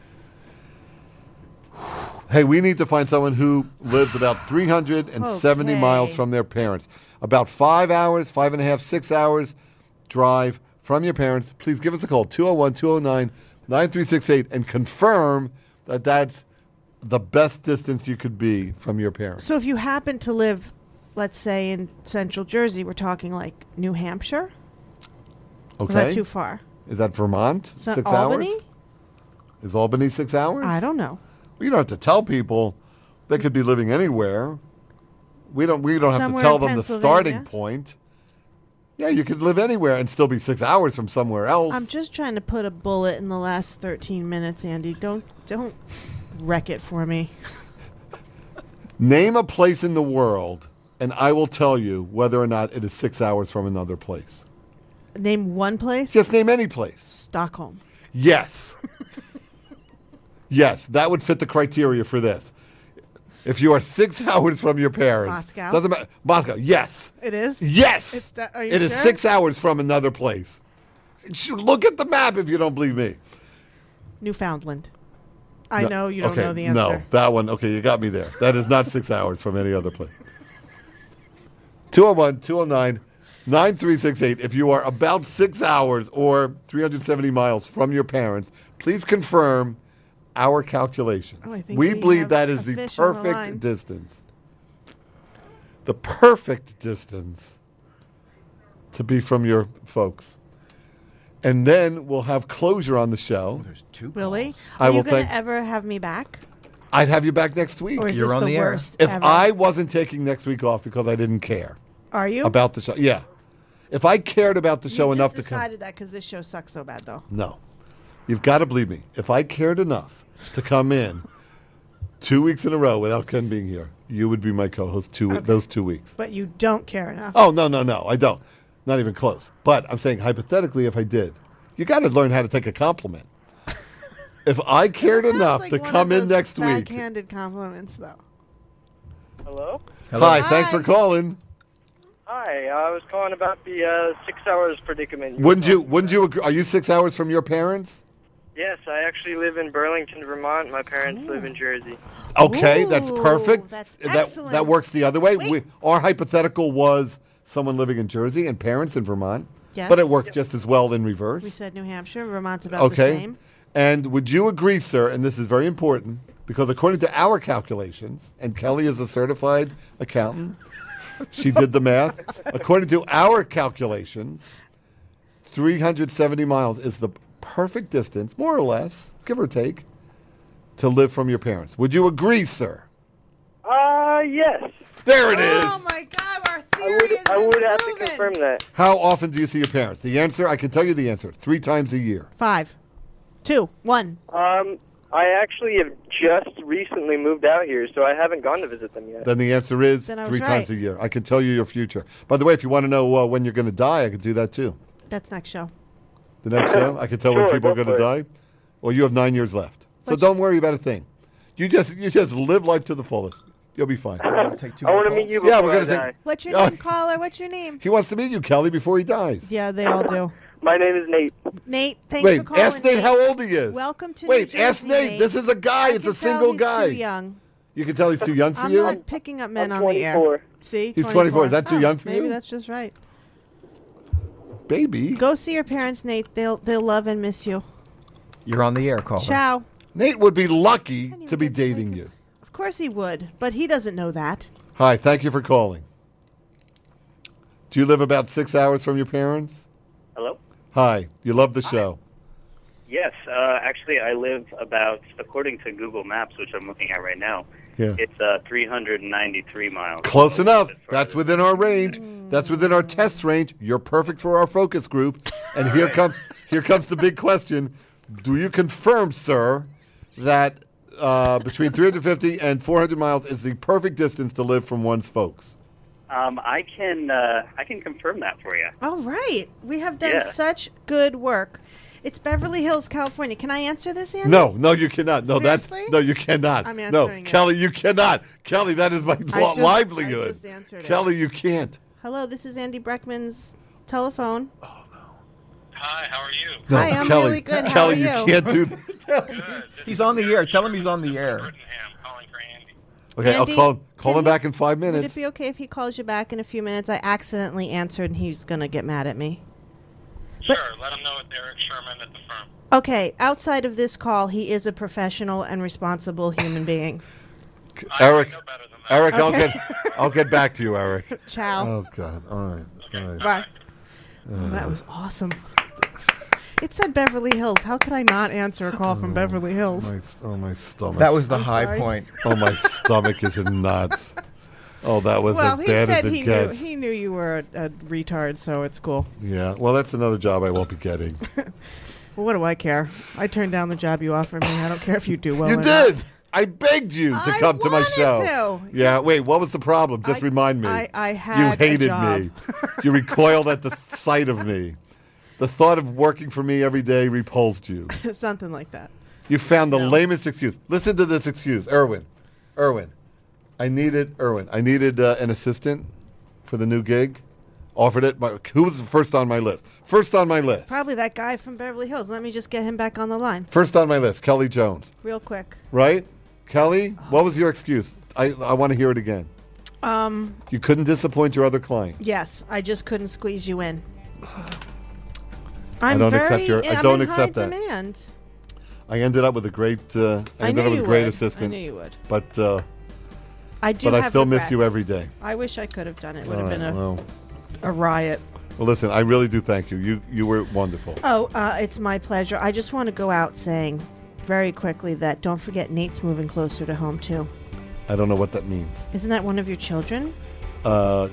S2: Hey, we need to find someone who lives about 370 miles from their parents. About 5 hours, 5.5, 6 hours drive from your parents. Please give us a call, 201-209-9368, and confirm that that's the best distance you could be from your parents.
S4: So if you happen to live, let's say, in central Jersey, we're talking like New Hampshire?
S2: Okay.
S4: Is that too far?
S2: Is that Vermont? 6
S4: Albany?
S2: hours? Is Albany 6 hours?
S4: I don't know.
S2: You don't have to tell people they could be living anywhere. We don't have
S4: Somewhere
S2: to tell
S4: in
S2: them the starting point. Yeah, you could live anywhere and still be 6 hours from somewhere else.
S4: I'm just trying to put a bullet in the last 13 minutes, Andy. Don't wreck it for me.
S2: Name a place in the world, and I will tell you whether or not it is 6 hours from another place.
S4: Name one place?
S2: Just name any place.
S4: Stockholm.
S2: Yes. Yes, that would fit the criteria for this. If you are 6 hours from your parents.
S4: Moscow.
S2: Doesn't matter. Moscow, yes.
S4: It is?
S2: Yes.
S4: Are you
S2: It is
S4: sure?
S2: 6 hours from another place. Look at the map if you don't believe me.
S4: Newfoundland. I know you don't know the answer.
S2: No, that one. Okay, you got me there. That is not 6 hours from any other place. 201-209-9368. If you are about 6 hours or 370 miles from your parents, please confirm our calculations.
S4: Oh, I think
S2: we believe
S4: have
S2: that is
S4: a
S2: the
S4: fish on the
S2: perfect
S4: line.
S2: distance. The perfect distance to be from your folks. And then we'll have closure on the show.
S3: There's two
S4: Will we?
S3: calls.
S2: I
S4: Are
S2: will
S4: you going
S2: thank-
S4: to ever have me back?
S2: I'd have you back next week.
S4: Or is
S3: You're
S4: this
S3: on
S4: the
S3: the air.
S4: worst
S2: If
S4: ever?
S2: I wasn't taking next week off because I didn't care
S4: Are you?
S2: about the show. Yeah. If I cared about the show
S4: you
S2: enough
S4: just
S2: to come.
S4: decided that because this show sucks so bad, though.
S2: No. You've got to believe me. If I cared enough to come in 2 weeks in a row without Ken being here, you would be my co-host those 2 weeks.
S4: But you don't care enough.
S2: Oh, no, I don't. Not even close. But I'm saying hypothetically, if I did, you got to learn how to take a compliment. If I cared
S4: Sounds
S2: enough
S4: like
S2: to
S4: one
S2: come
S4: of
S2: in
S4: those
S2: next week.
S4: backhanded compliments, though.
S7: Hello?
S3: Hello.
S2: Hi, thanks for calling.
S7: Hi, I was calling about the 6 hours predicament.
S2: Wouldn't you agree? Are you 6 hours from your parents?
S7: Yes, I actually live in Burlington, Vermont. My parents live in Jersey.
S2: Okay, that's
S4: Ooh,
S2: perfect.
S4: that's
S2: that
S4: excellent.
S2: works the other way.
S4: Wait.
S2: Our hypothetical was someone living in Jersey and parents in Vermont.
S4: Yes.
S2: But it works just as well in reverse.
S4: We said New Hampshire. Vermont's about the
S2: Okay.
S4: same.
S2: And would you agree, sir, and this is very important, because according to our calculations, and Kelly is a certified accountant, she did the math. According to our calculations, 370 miles is the perfect distance, more or less, give or take, to live from your parents. Would you agree, sir?
S7: Yes.
S2: There it is.
S4: Oh, my God. Our
S7: I
S4: theory
S7: would,
S4: is
S7: I would have to
S4: proven.
S7: confirm that.
S2: How often do you see your parents? The answer, I can tell you the answer, 3 times a year.
S4: 5, 2, 1.
S7: I actually have just recently moved out here, so I haven't gone to visit them yet.
S2: Then the answer is
S4: Then I
S2: 3
S4: was
S2: times
S4: right.
S2: a year. I can tell you your future. By the way, if you want to know when you're going to die, I could do that too.
S4: That's next show.
S2: The next show, I can tell when
S7: Sure,
S2: people are
S7: go
S2: going to
S7: for it.
S2: die. Well, you have 9 years left, so don't worry about a thing. You just live life to the fullest. You'll be fine.
S3: Take two
S7: I want to
S3: more
S7: meet you
S3: calls.
S2: Yeah,
S7: before
S2: we're gonna
S7: I
S2: take-
S7: die.
S4: What's your
S2: Oh.
S4: name, caller? What's your name?
S2: He wants to meet you, Kelly, before he dies.
S4: Yeah, they all do.
S7: My name is Nate.
S4: Nate, thanks
S2: Wait,
S4: for calling.
S2: ask Nate how old he is.
S4: Welcome to
S2: Wait,
S4: New
S2: ask
S4: Jersey,
S2: Nate. This is a guy.
S4: I
S2: It's
S4: can
S2: a
S4: tell
S2: single
S4: he's
S2: guy.
S4: Too young.
S2: You can tell he's too young for
S4: I'm
S2: you.
S4: not picking up men
S7: I'm
S4: on the air.
S7: 24.
S4: See,
S2: He's 24. Is that too
S4: Oh,
S2: young for
S4: maybe
S2: you?
S4: that's just right.
S2: Baby.
S4: Go see your parents, Nate. They'll love and miss you.
S3: You're on the air, caller.
S4: Ciao.
S2: Nate would be lucky
S4: even
S2: to be
S4: get to say
S2: dating
S4: good-
S2: you.
S4: Of course he would, but he doesn't know that.
S2: Hi, thank you for calling. Do you live about 6 hours from your parents?
S8: Hello?
S2: Hi, you love the show.
S8: Yes, actually, I live about, according to Google Maps, which I'm looking at right now,
S2: Yeah.
S8: it's 393 miles.
S2: Close
S8: So a
S2: enough.
S8: little bit
S2: That's
S8: further.
S2: within our range. That's within our test range. You're perfect for our focus group. And here comes the big question. Do you confirm, sir, that between 350 and 400 miles is the perfect distance to live from one's folks?
S8: I can confirm that for you.
S4: All right. We have done
S8: Yeah.
S4: such good work. It's Beverly Hills, California. Can I answer this, Andy?
S2: No, you cannot. No,
S4: Seriously?
S2: no, you cannot.
S4: I'm
S2: No,
S4: answering it.
S2: Kelly, you cannot. Kelly, that is my livelihood.
S4: I just answered it.
S2: Kelly, you can't.
S4: Hello, this is Andy Breckman's telephone.
S8: Hi, how are you?
S2: No,
S4: Hi, I'm
S2: Kelly,
S4: really good. How
S2: Kelly,
S4: are you?
S2: can't do that.
S3: He's on the air. Tell him he's on the air.
S8: Calling for Andy.
S2: Okay,
S4: Andy,
S2: I'll call
S4: can
S2: him
S4: he-
S2: back in 5
S4: Would
S2: minutes.
S4: it be okay if he calls you back in a few minutes? I accidentally answered, and he's going to get mad at me.
S8: Sure, let him know it's Eric Sherman at the firm.
S4: Okay, outside of this call, he is a professional and responsible human being.
S2: Eric,
S8: know better than that.
S2: Eric,
S4: Okay.
S2: I'll get back to you, Eric.
S4: Ciao.
S2: Oh God! All right. All right.
S4: Bye. Oh, that was awesome. It said Beverly Hills. How could I not answer a call from Beverly Hills?
S2: My stomach.
S3: That was the
S4: I'm
S3: high
S4: sorry.
S3: point.
S2: Oh, my stomach is in knots. Oh, that was
S4: Well,
S2: as
S4: he
S2: bad as
S4: said
S2: it
S4: he
S2: gets.
S4: knew you were a retard, so it's cool.
S2: Yeah. Well, that's another job I won't be getting.
S4: Well, what do I care? I turned down the job you offered me. I don't care if you do well
S2: You
S4: or
S2: did.
S4: not.
S2: I begged you to
S4: I
S2: come to my
S4: wanted
S2: show.
S4: to.
S2: Yeah. Wait. What was the problem? Just
S4: I-
S2: remind me.
S4: I had
S2: You
S4: a
S2: hated
S4: job.
S2: me. You recoiled at the sight of me. The thought of working for me every day repulsed you.
S4: Something like that.
S2: You found the
S4: No.
S2: lamest excuse. Listen to this excuse, Erwin. I needed an assistant for the new gig. Offered it. Who was first on my list? First on my list.
S4: Probably that guy from Beverly Hills. Let me just get him back on the line
S2: First on my list, Kelly Jones.
S4: real quick.
S2: Right? Kelly, what was your excuse? I want to hear it again. You couldn't disappoint your other client.
S4: Yes, I just couldn't squeeze you in.
S2: I don't accept your- I
S4: I'm
S2: don't
S4: in
S2: accept
S4: high
S2: that.
S4: demand.
S2: I ended up with a great.
S4: I
S2: ended
S4: knew
S2: up with
S4: you
S2: a great
S4: would.
S2: assistant.
S4: I knew you would.
S2: But
S4: I do.
S2: but I
S4: have
S2: still miss you
S4: regrets.
S2: every day.
S4: I wish I could have done it. Would
S2: All
S4: have been
S2: right,
S4: a riot.
S2: well, listen. I really do thank you. You were wonderful.
S4: Oh, it's my pleasure. I just want to go out saying very quickly that don't forget Nate's moving closer to home too.
S2: I don't know what that means.
S4: Isn't that one of your children?
S2: Uh,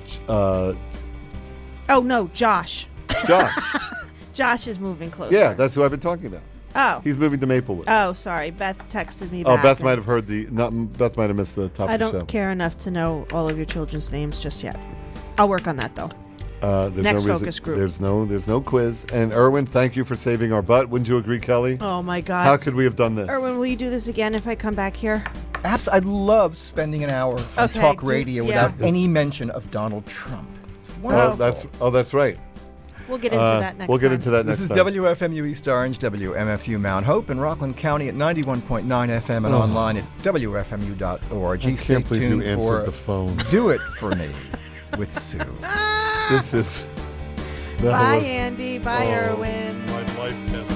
S4: Oh no, Josh.
S2: Josh.
S4: Josh is moving closer.
S2: Yeah, that's who I've been talking about.
S4: Oh.
S2: He's moving to Maplewood.
S4: Oh, sorry. Beth texted me
S2: Oh,
S4: back.
S2: Beth
S4: and
S2: might have heard Beth might have missed the top
S4: I
S2: of the
S4: don't
S2: show.
S4: care enough to know all of your children's names just yet. I'll work on that though.
S2: There's
S4: Next
S2: no
S4: focus group.
S2: There's no quiz. And Erwin, thank you for saving our butt. Wouldn't you agree, Kelly?
S4: Oh my God.
S2: How could we have done this?
S4: Erwin, will you do this again if I come back here?
S3: I'd love spending an hour on
S4: Okay,
S3: talk
S4: do-
S3: radio
S4: yeah.
S3: without any mention of Donald Trump. It's
S2: Oh,
S3: wonderful.
S2: that's right.
S4: We'll get into that next
S2: We'll get
S4: time.
S2: into that
S3: This
S2: next
S3: is
S2: time.
S3: WFMU East Orange, WMFU Mount Hope in Rockland County at 91.9 FM and online at WFMU.org.
S2: I
S3: Stay
S2: can't believe you
S3: tuned
S2: answered
S3: for
S2: the phone.
S3: Do It For Me with Sue.
S2: This is. that
S4: Bye,
S2: was-
S4: Andy. Bye,
S2: oh,
S4: Erwin.
S2: My life has-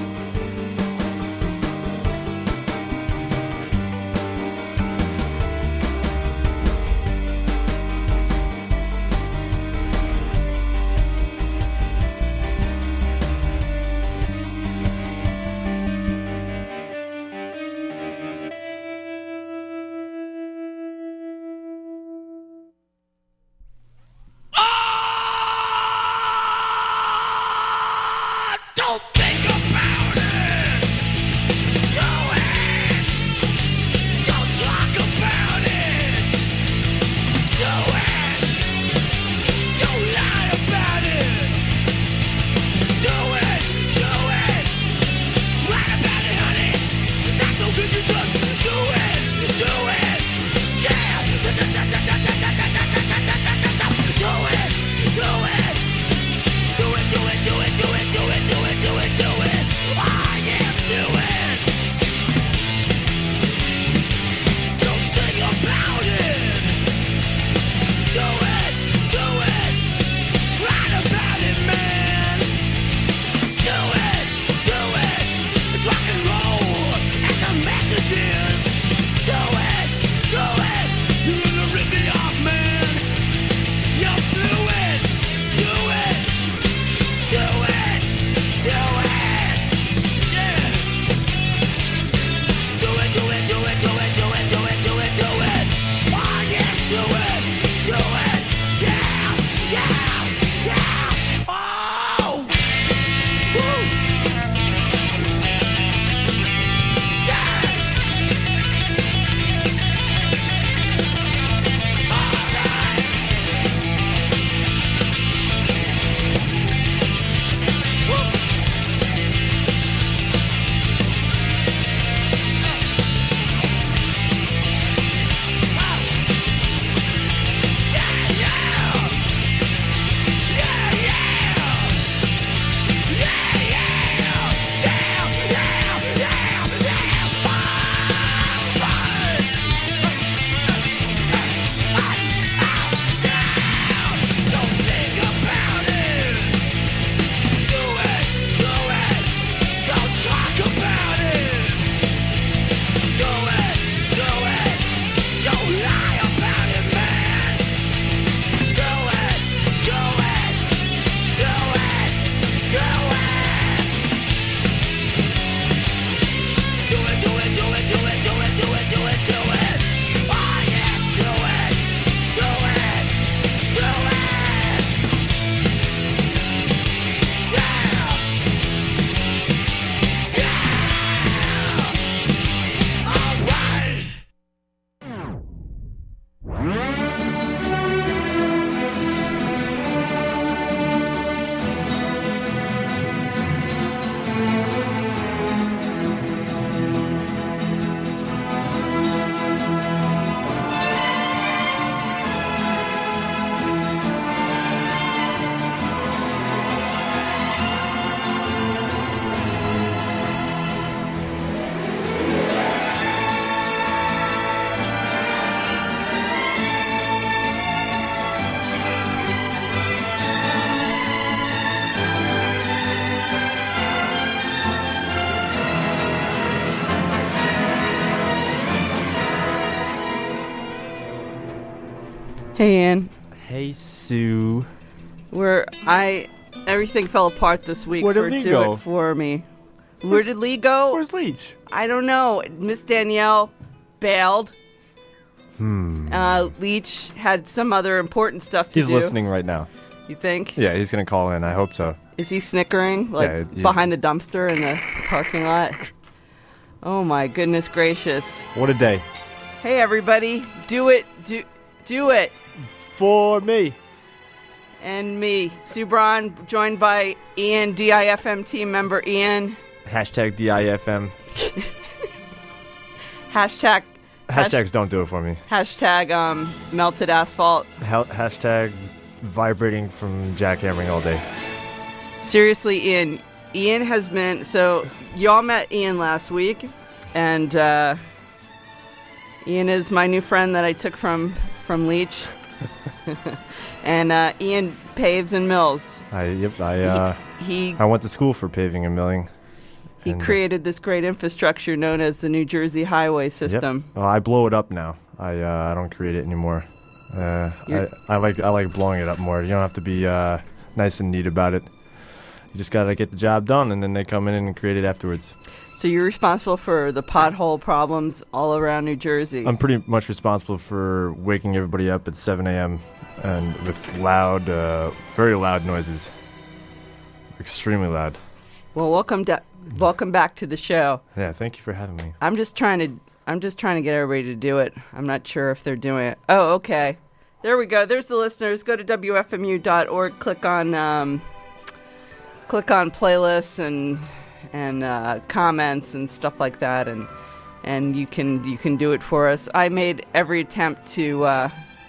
S1: Don't think about it. Do it. Don't talk about it. Do it. Don't lie about it. Do it. Do it. Write about it, honey. That's no good. You just do it. Do it. Yeah. Do it. Do it. Do it, do it, do it, do it, do it, do it, do it, do it. Ah, yes, do it. Don't sing about it. Do it, do it. Write about it, man. Do it, do it. It's rock and roll and the messages. Do it, do it. You're gonna rip me off, man. You do it, do it. Do it! Do it! Yeah! Do it, do it, do it, do it, do it, do it, do it, do it! Oh, yes, do it! Do it! Yeah! Yeah! Yeah! Oh! Woo! Yeah! All right!
S9: Hey, Ann.
S10: Hey, Sue.
S9: Everything fell apart this week.
S10: Where did
S9: for
S10: Lee
S9: Do
S10: go?
S9: It For Me. Where did Lee go?
S10: Where's Leach?
S9: I don't know. Miss Danielle bailed. Leach had some other important stuff to do.
S10: He's listening right now.
S9: You think?
S10: Yeah, he's going to call in. I hope so.
S9: Is he snickering? Like
S10: Yeah, he's-
S9: behind the dumpster in the parking lot? Oh my goodness gracious.
S10: What a day.
S9: Hey everybody, do it. Do it.
S10: For me.
S9: And me, Sue Braun, joined by Ian, DIFM team member Ian.
S10: Hashtag DIFM.
S9: Hashtags
S10: don't do it for me.
S9: Hashtag melted asphalt.
S10: Hashtag vibrating from jackhammering all day.
S9: Seriously, Ian. Ian has been... So, y'all met Ian last week. And Ian is my new friend that I took from Leach. And Ian paves and mills.
S10: I went to school for paving and milling.
S9: He created this great infrastructure known as the New Jersey Highway System.
S10: Yep. Well, I blow it up now. I don't create it anymore. I like blowing it up more. You don't have to be nice and neat about it. You just gotta get the job done, and then they come in and create it afterwards.
S9: So you're responsible for the pothole problems all around New Jersey.
S10: I'm pretty much responsible for waking everybody up at 7 a.m. and with loud, very loud noises. Extremely loud.
S9: Well, welcome back to the show.
S10: Yeah, thank you for having me.
S9: I'm just trying to get everybody to do it. I'm not sure if they're doing it. Oh, okay. There we go. There's the listeners. Go to WFMU.org. Click on playlists and comments and stuff like that, and you can do it for us. I made every attempt to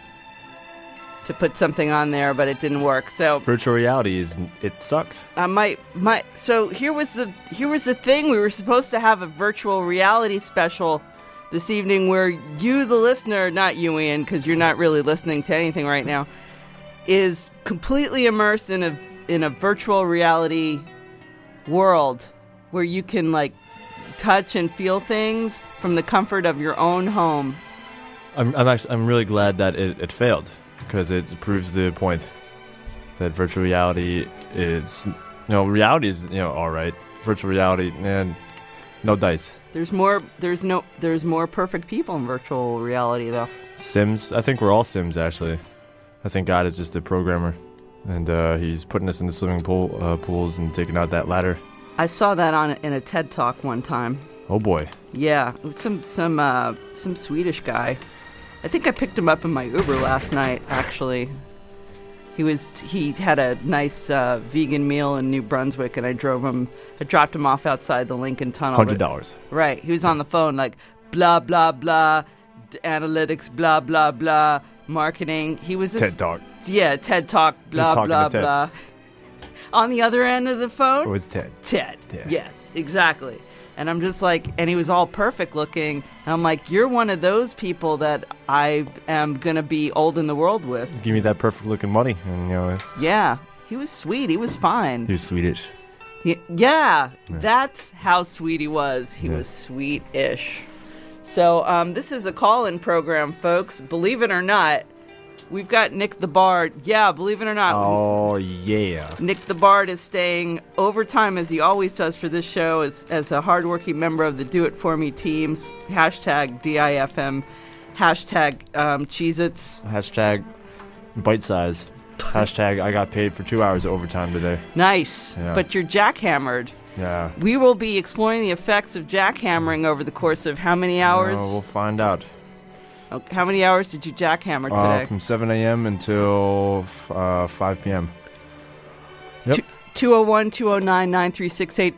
S9: put something on there, but it didn't work. So
S10: virtual reality it sucks.
S9: So here was the thing. We were supposed to have a virtual reality special this evening where you, the listener, not you, Ian, because you're not really listening to anything right now, is completely immersed in a virtual reality world where you can like touch and feel things from the comfort of your own home.
S10: I'm really glad that it failed, because it proves the point that virtual reality is, reality is, all right. Virtual reality, and no dice.
S9: There's more perfect people in virtual reality though.
S10: Sims. I think we're all Sims, actually. I think God is just a programmer, and he's putting us in the swimming pools and taking out that ladder.
S9: I saw that in a TED Talk one time.
S10: Oh boy.
S9: Yeah, it was some Swedish guy. I think I picked him up in my Uber last night. Actually, he had a nice vegan meal in New Brunswick, and I dropped him off outside the Lincoln Tunnel.
S10: $100.
S9: Right. He was on the phone like blah blah blah, analytics blah blah blah, marketing. He was
S10: TED Talk.
S9: Yeah, TED Talk blah blah blah. On the other end of the phone?
S10: It was Ted.
S9: Ted.
S10: Yeah.
S9: Yes, exactly. And I'm just like, and he was all perfect looking. And I'm like, you're one of those people that I am going to be old in the world with.
S10: Give me that perfect looking money. And,
S9: Yeah, he was sweet. He was fine.
S10: He was Swedish.
S9: Yeah, that's how sweet he was. He was sweet-ish. So this is a call-in program, folks. Believe it or not, we've got Nick the Bard. Yeah, believe it or not.
S10: Oh, yeah.
S9: Nick the Bard is staying overtime, as he always does for this show, as a hardworking member of the Do It For Me teams. Hashtag DIFM. Hashtag Cheez-Its.
S10: Hashtag bite size. Hashtag I got paid for 2 hours of overtime today.
S9: Nice.
S10: Yeah.
S9: But you're jackhammered.
S10: Yeah.
S9: We will be exploring the effects of jackhammering over the course of how many hours?
S10: We'll find out.
S9: How many hours did you jackhammer today?
S10: From 7 a.m. until 5 p.m. Yep.
S9: 201-209-9368,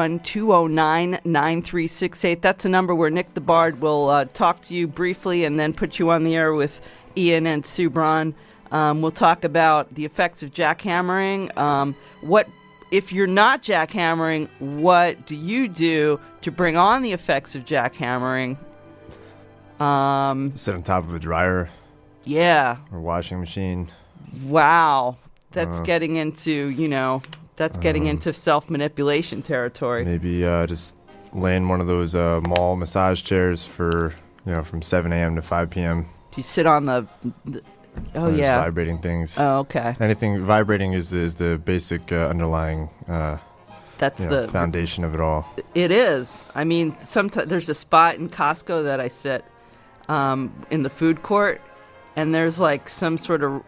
S9: 201-209-9368. That's a number where Nick the Bard will talk to you briefly and then put you on the air with Ian and Sue Braun. We'll talk about the effects of jackhammering. If you're not jackhammering, what do you do to bring on the effects of jackhammering?
S10: Sit on top of a dryer.
S9: Yeah.
S10: Or washing machine.
S9: Wow. That's getting into, getting into self-manipulation territory.
S10: Maybe just lay in one of those mall massage chairs for, from 7 a.m. to 5 p.m.
S9: Do you sit on Oh,
S10: There's
S9: yeah.
S10: vibrating things.
S9: Oh, okay.
S10: Anything vibrating is the basic underlying
S9: That's the
S10: foundation of it all.
S9: It is. I mean, sometimes there's a spot in Costco that I sit in the food court, and there's like some sort of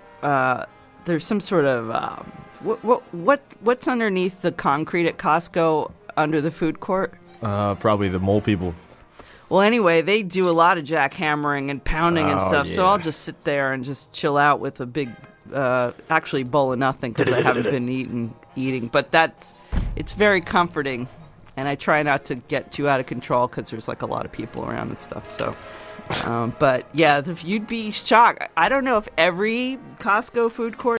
S9: what's underneath the concrete at Costco under the food court?
S10: Probably the mole people.
S9: Well, anyway, they do a lot of jackhammering and pounding and stuff, so
S10: yeah.
S9: I'll just sit there and just chill out with a big, actually bowl of nothing because I haven't been eating. But it's very comforting, and I try not to get too out of control because there's like a lot of people around and stuff. So, but yeah, you'd be shocked. I don't know if every Costco food court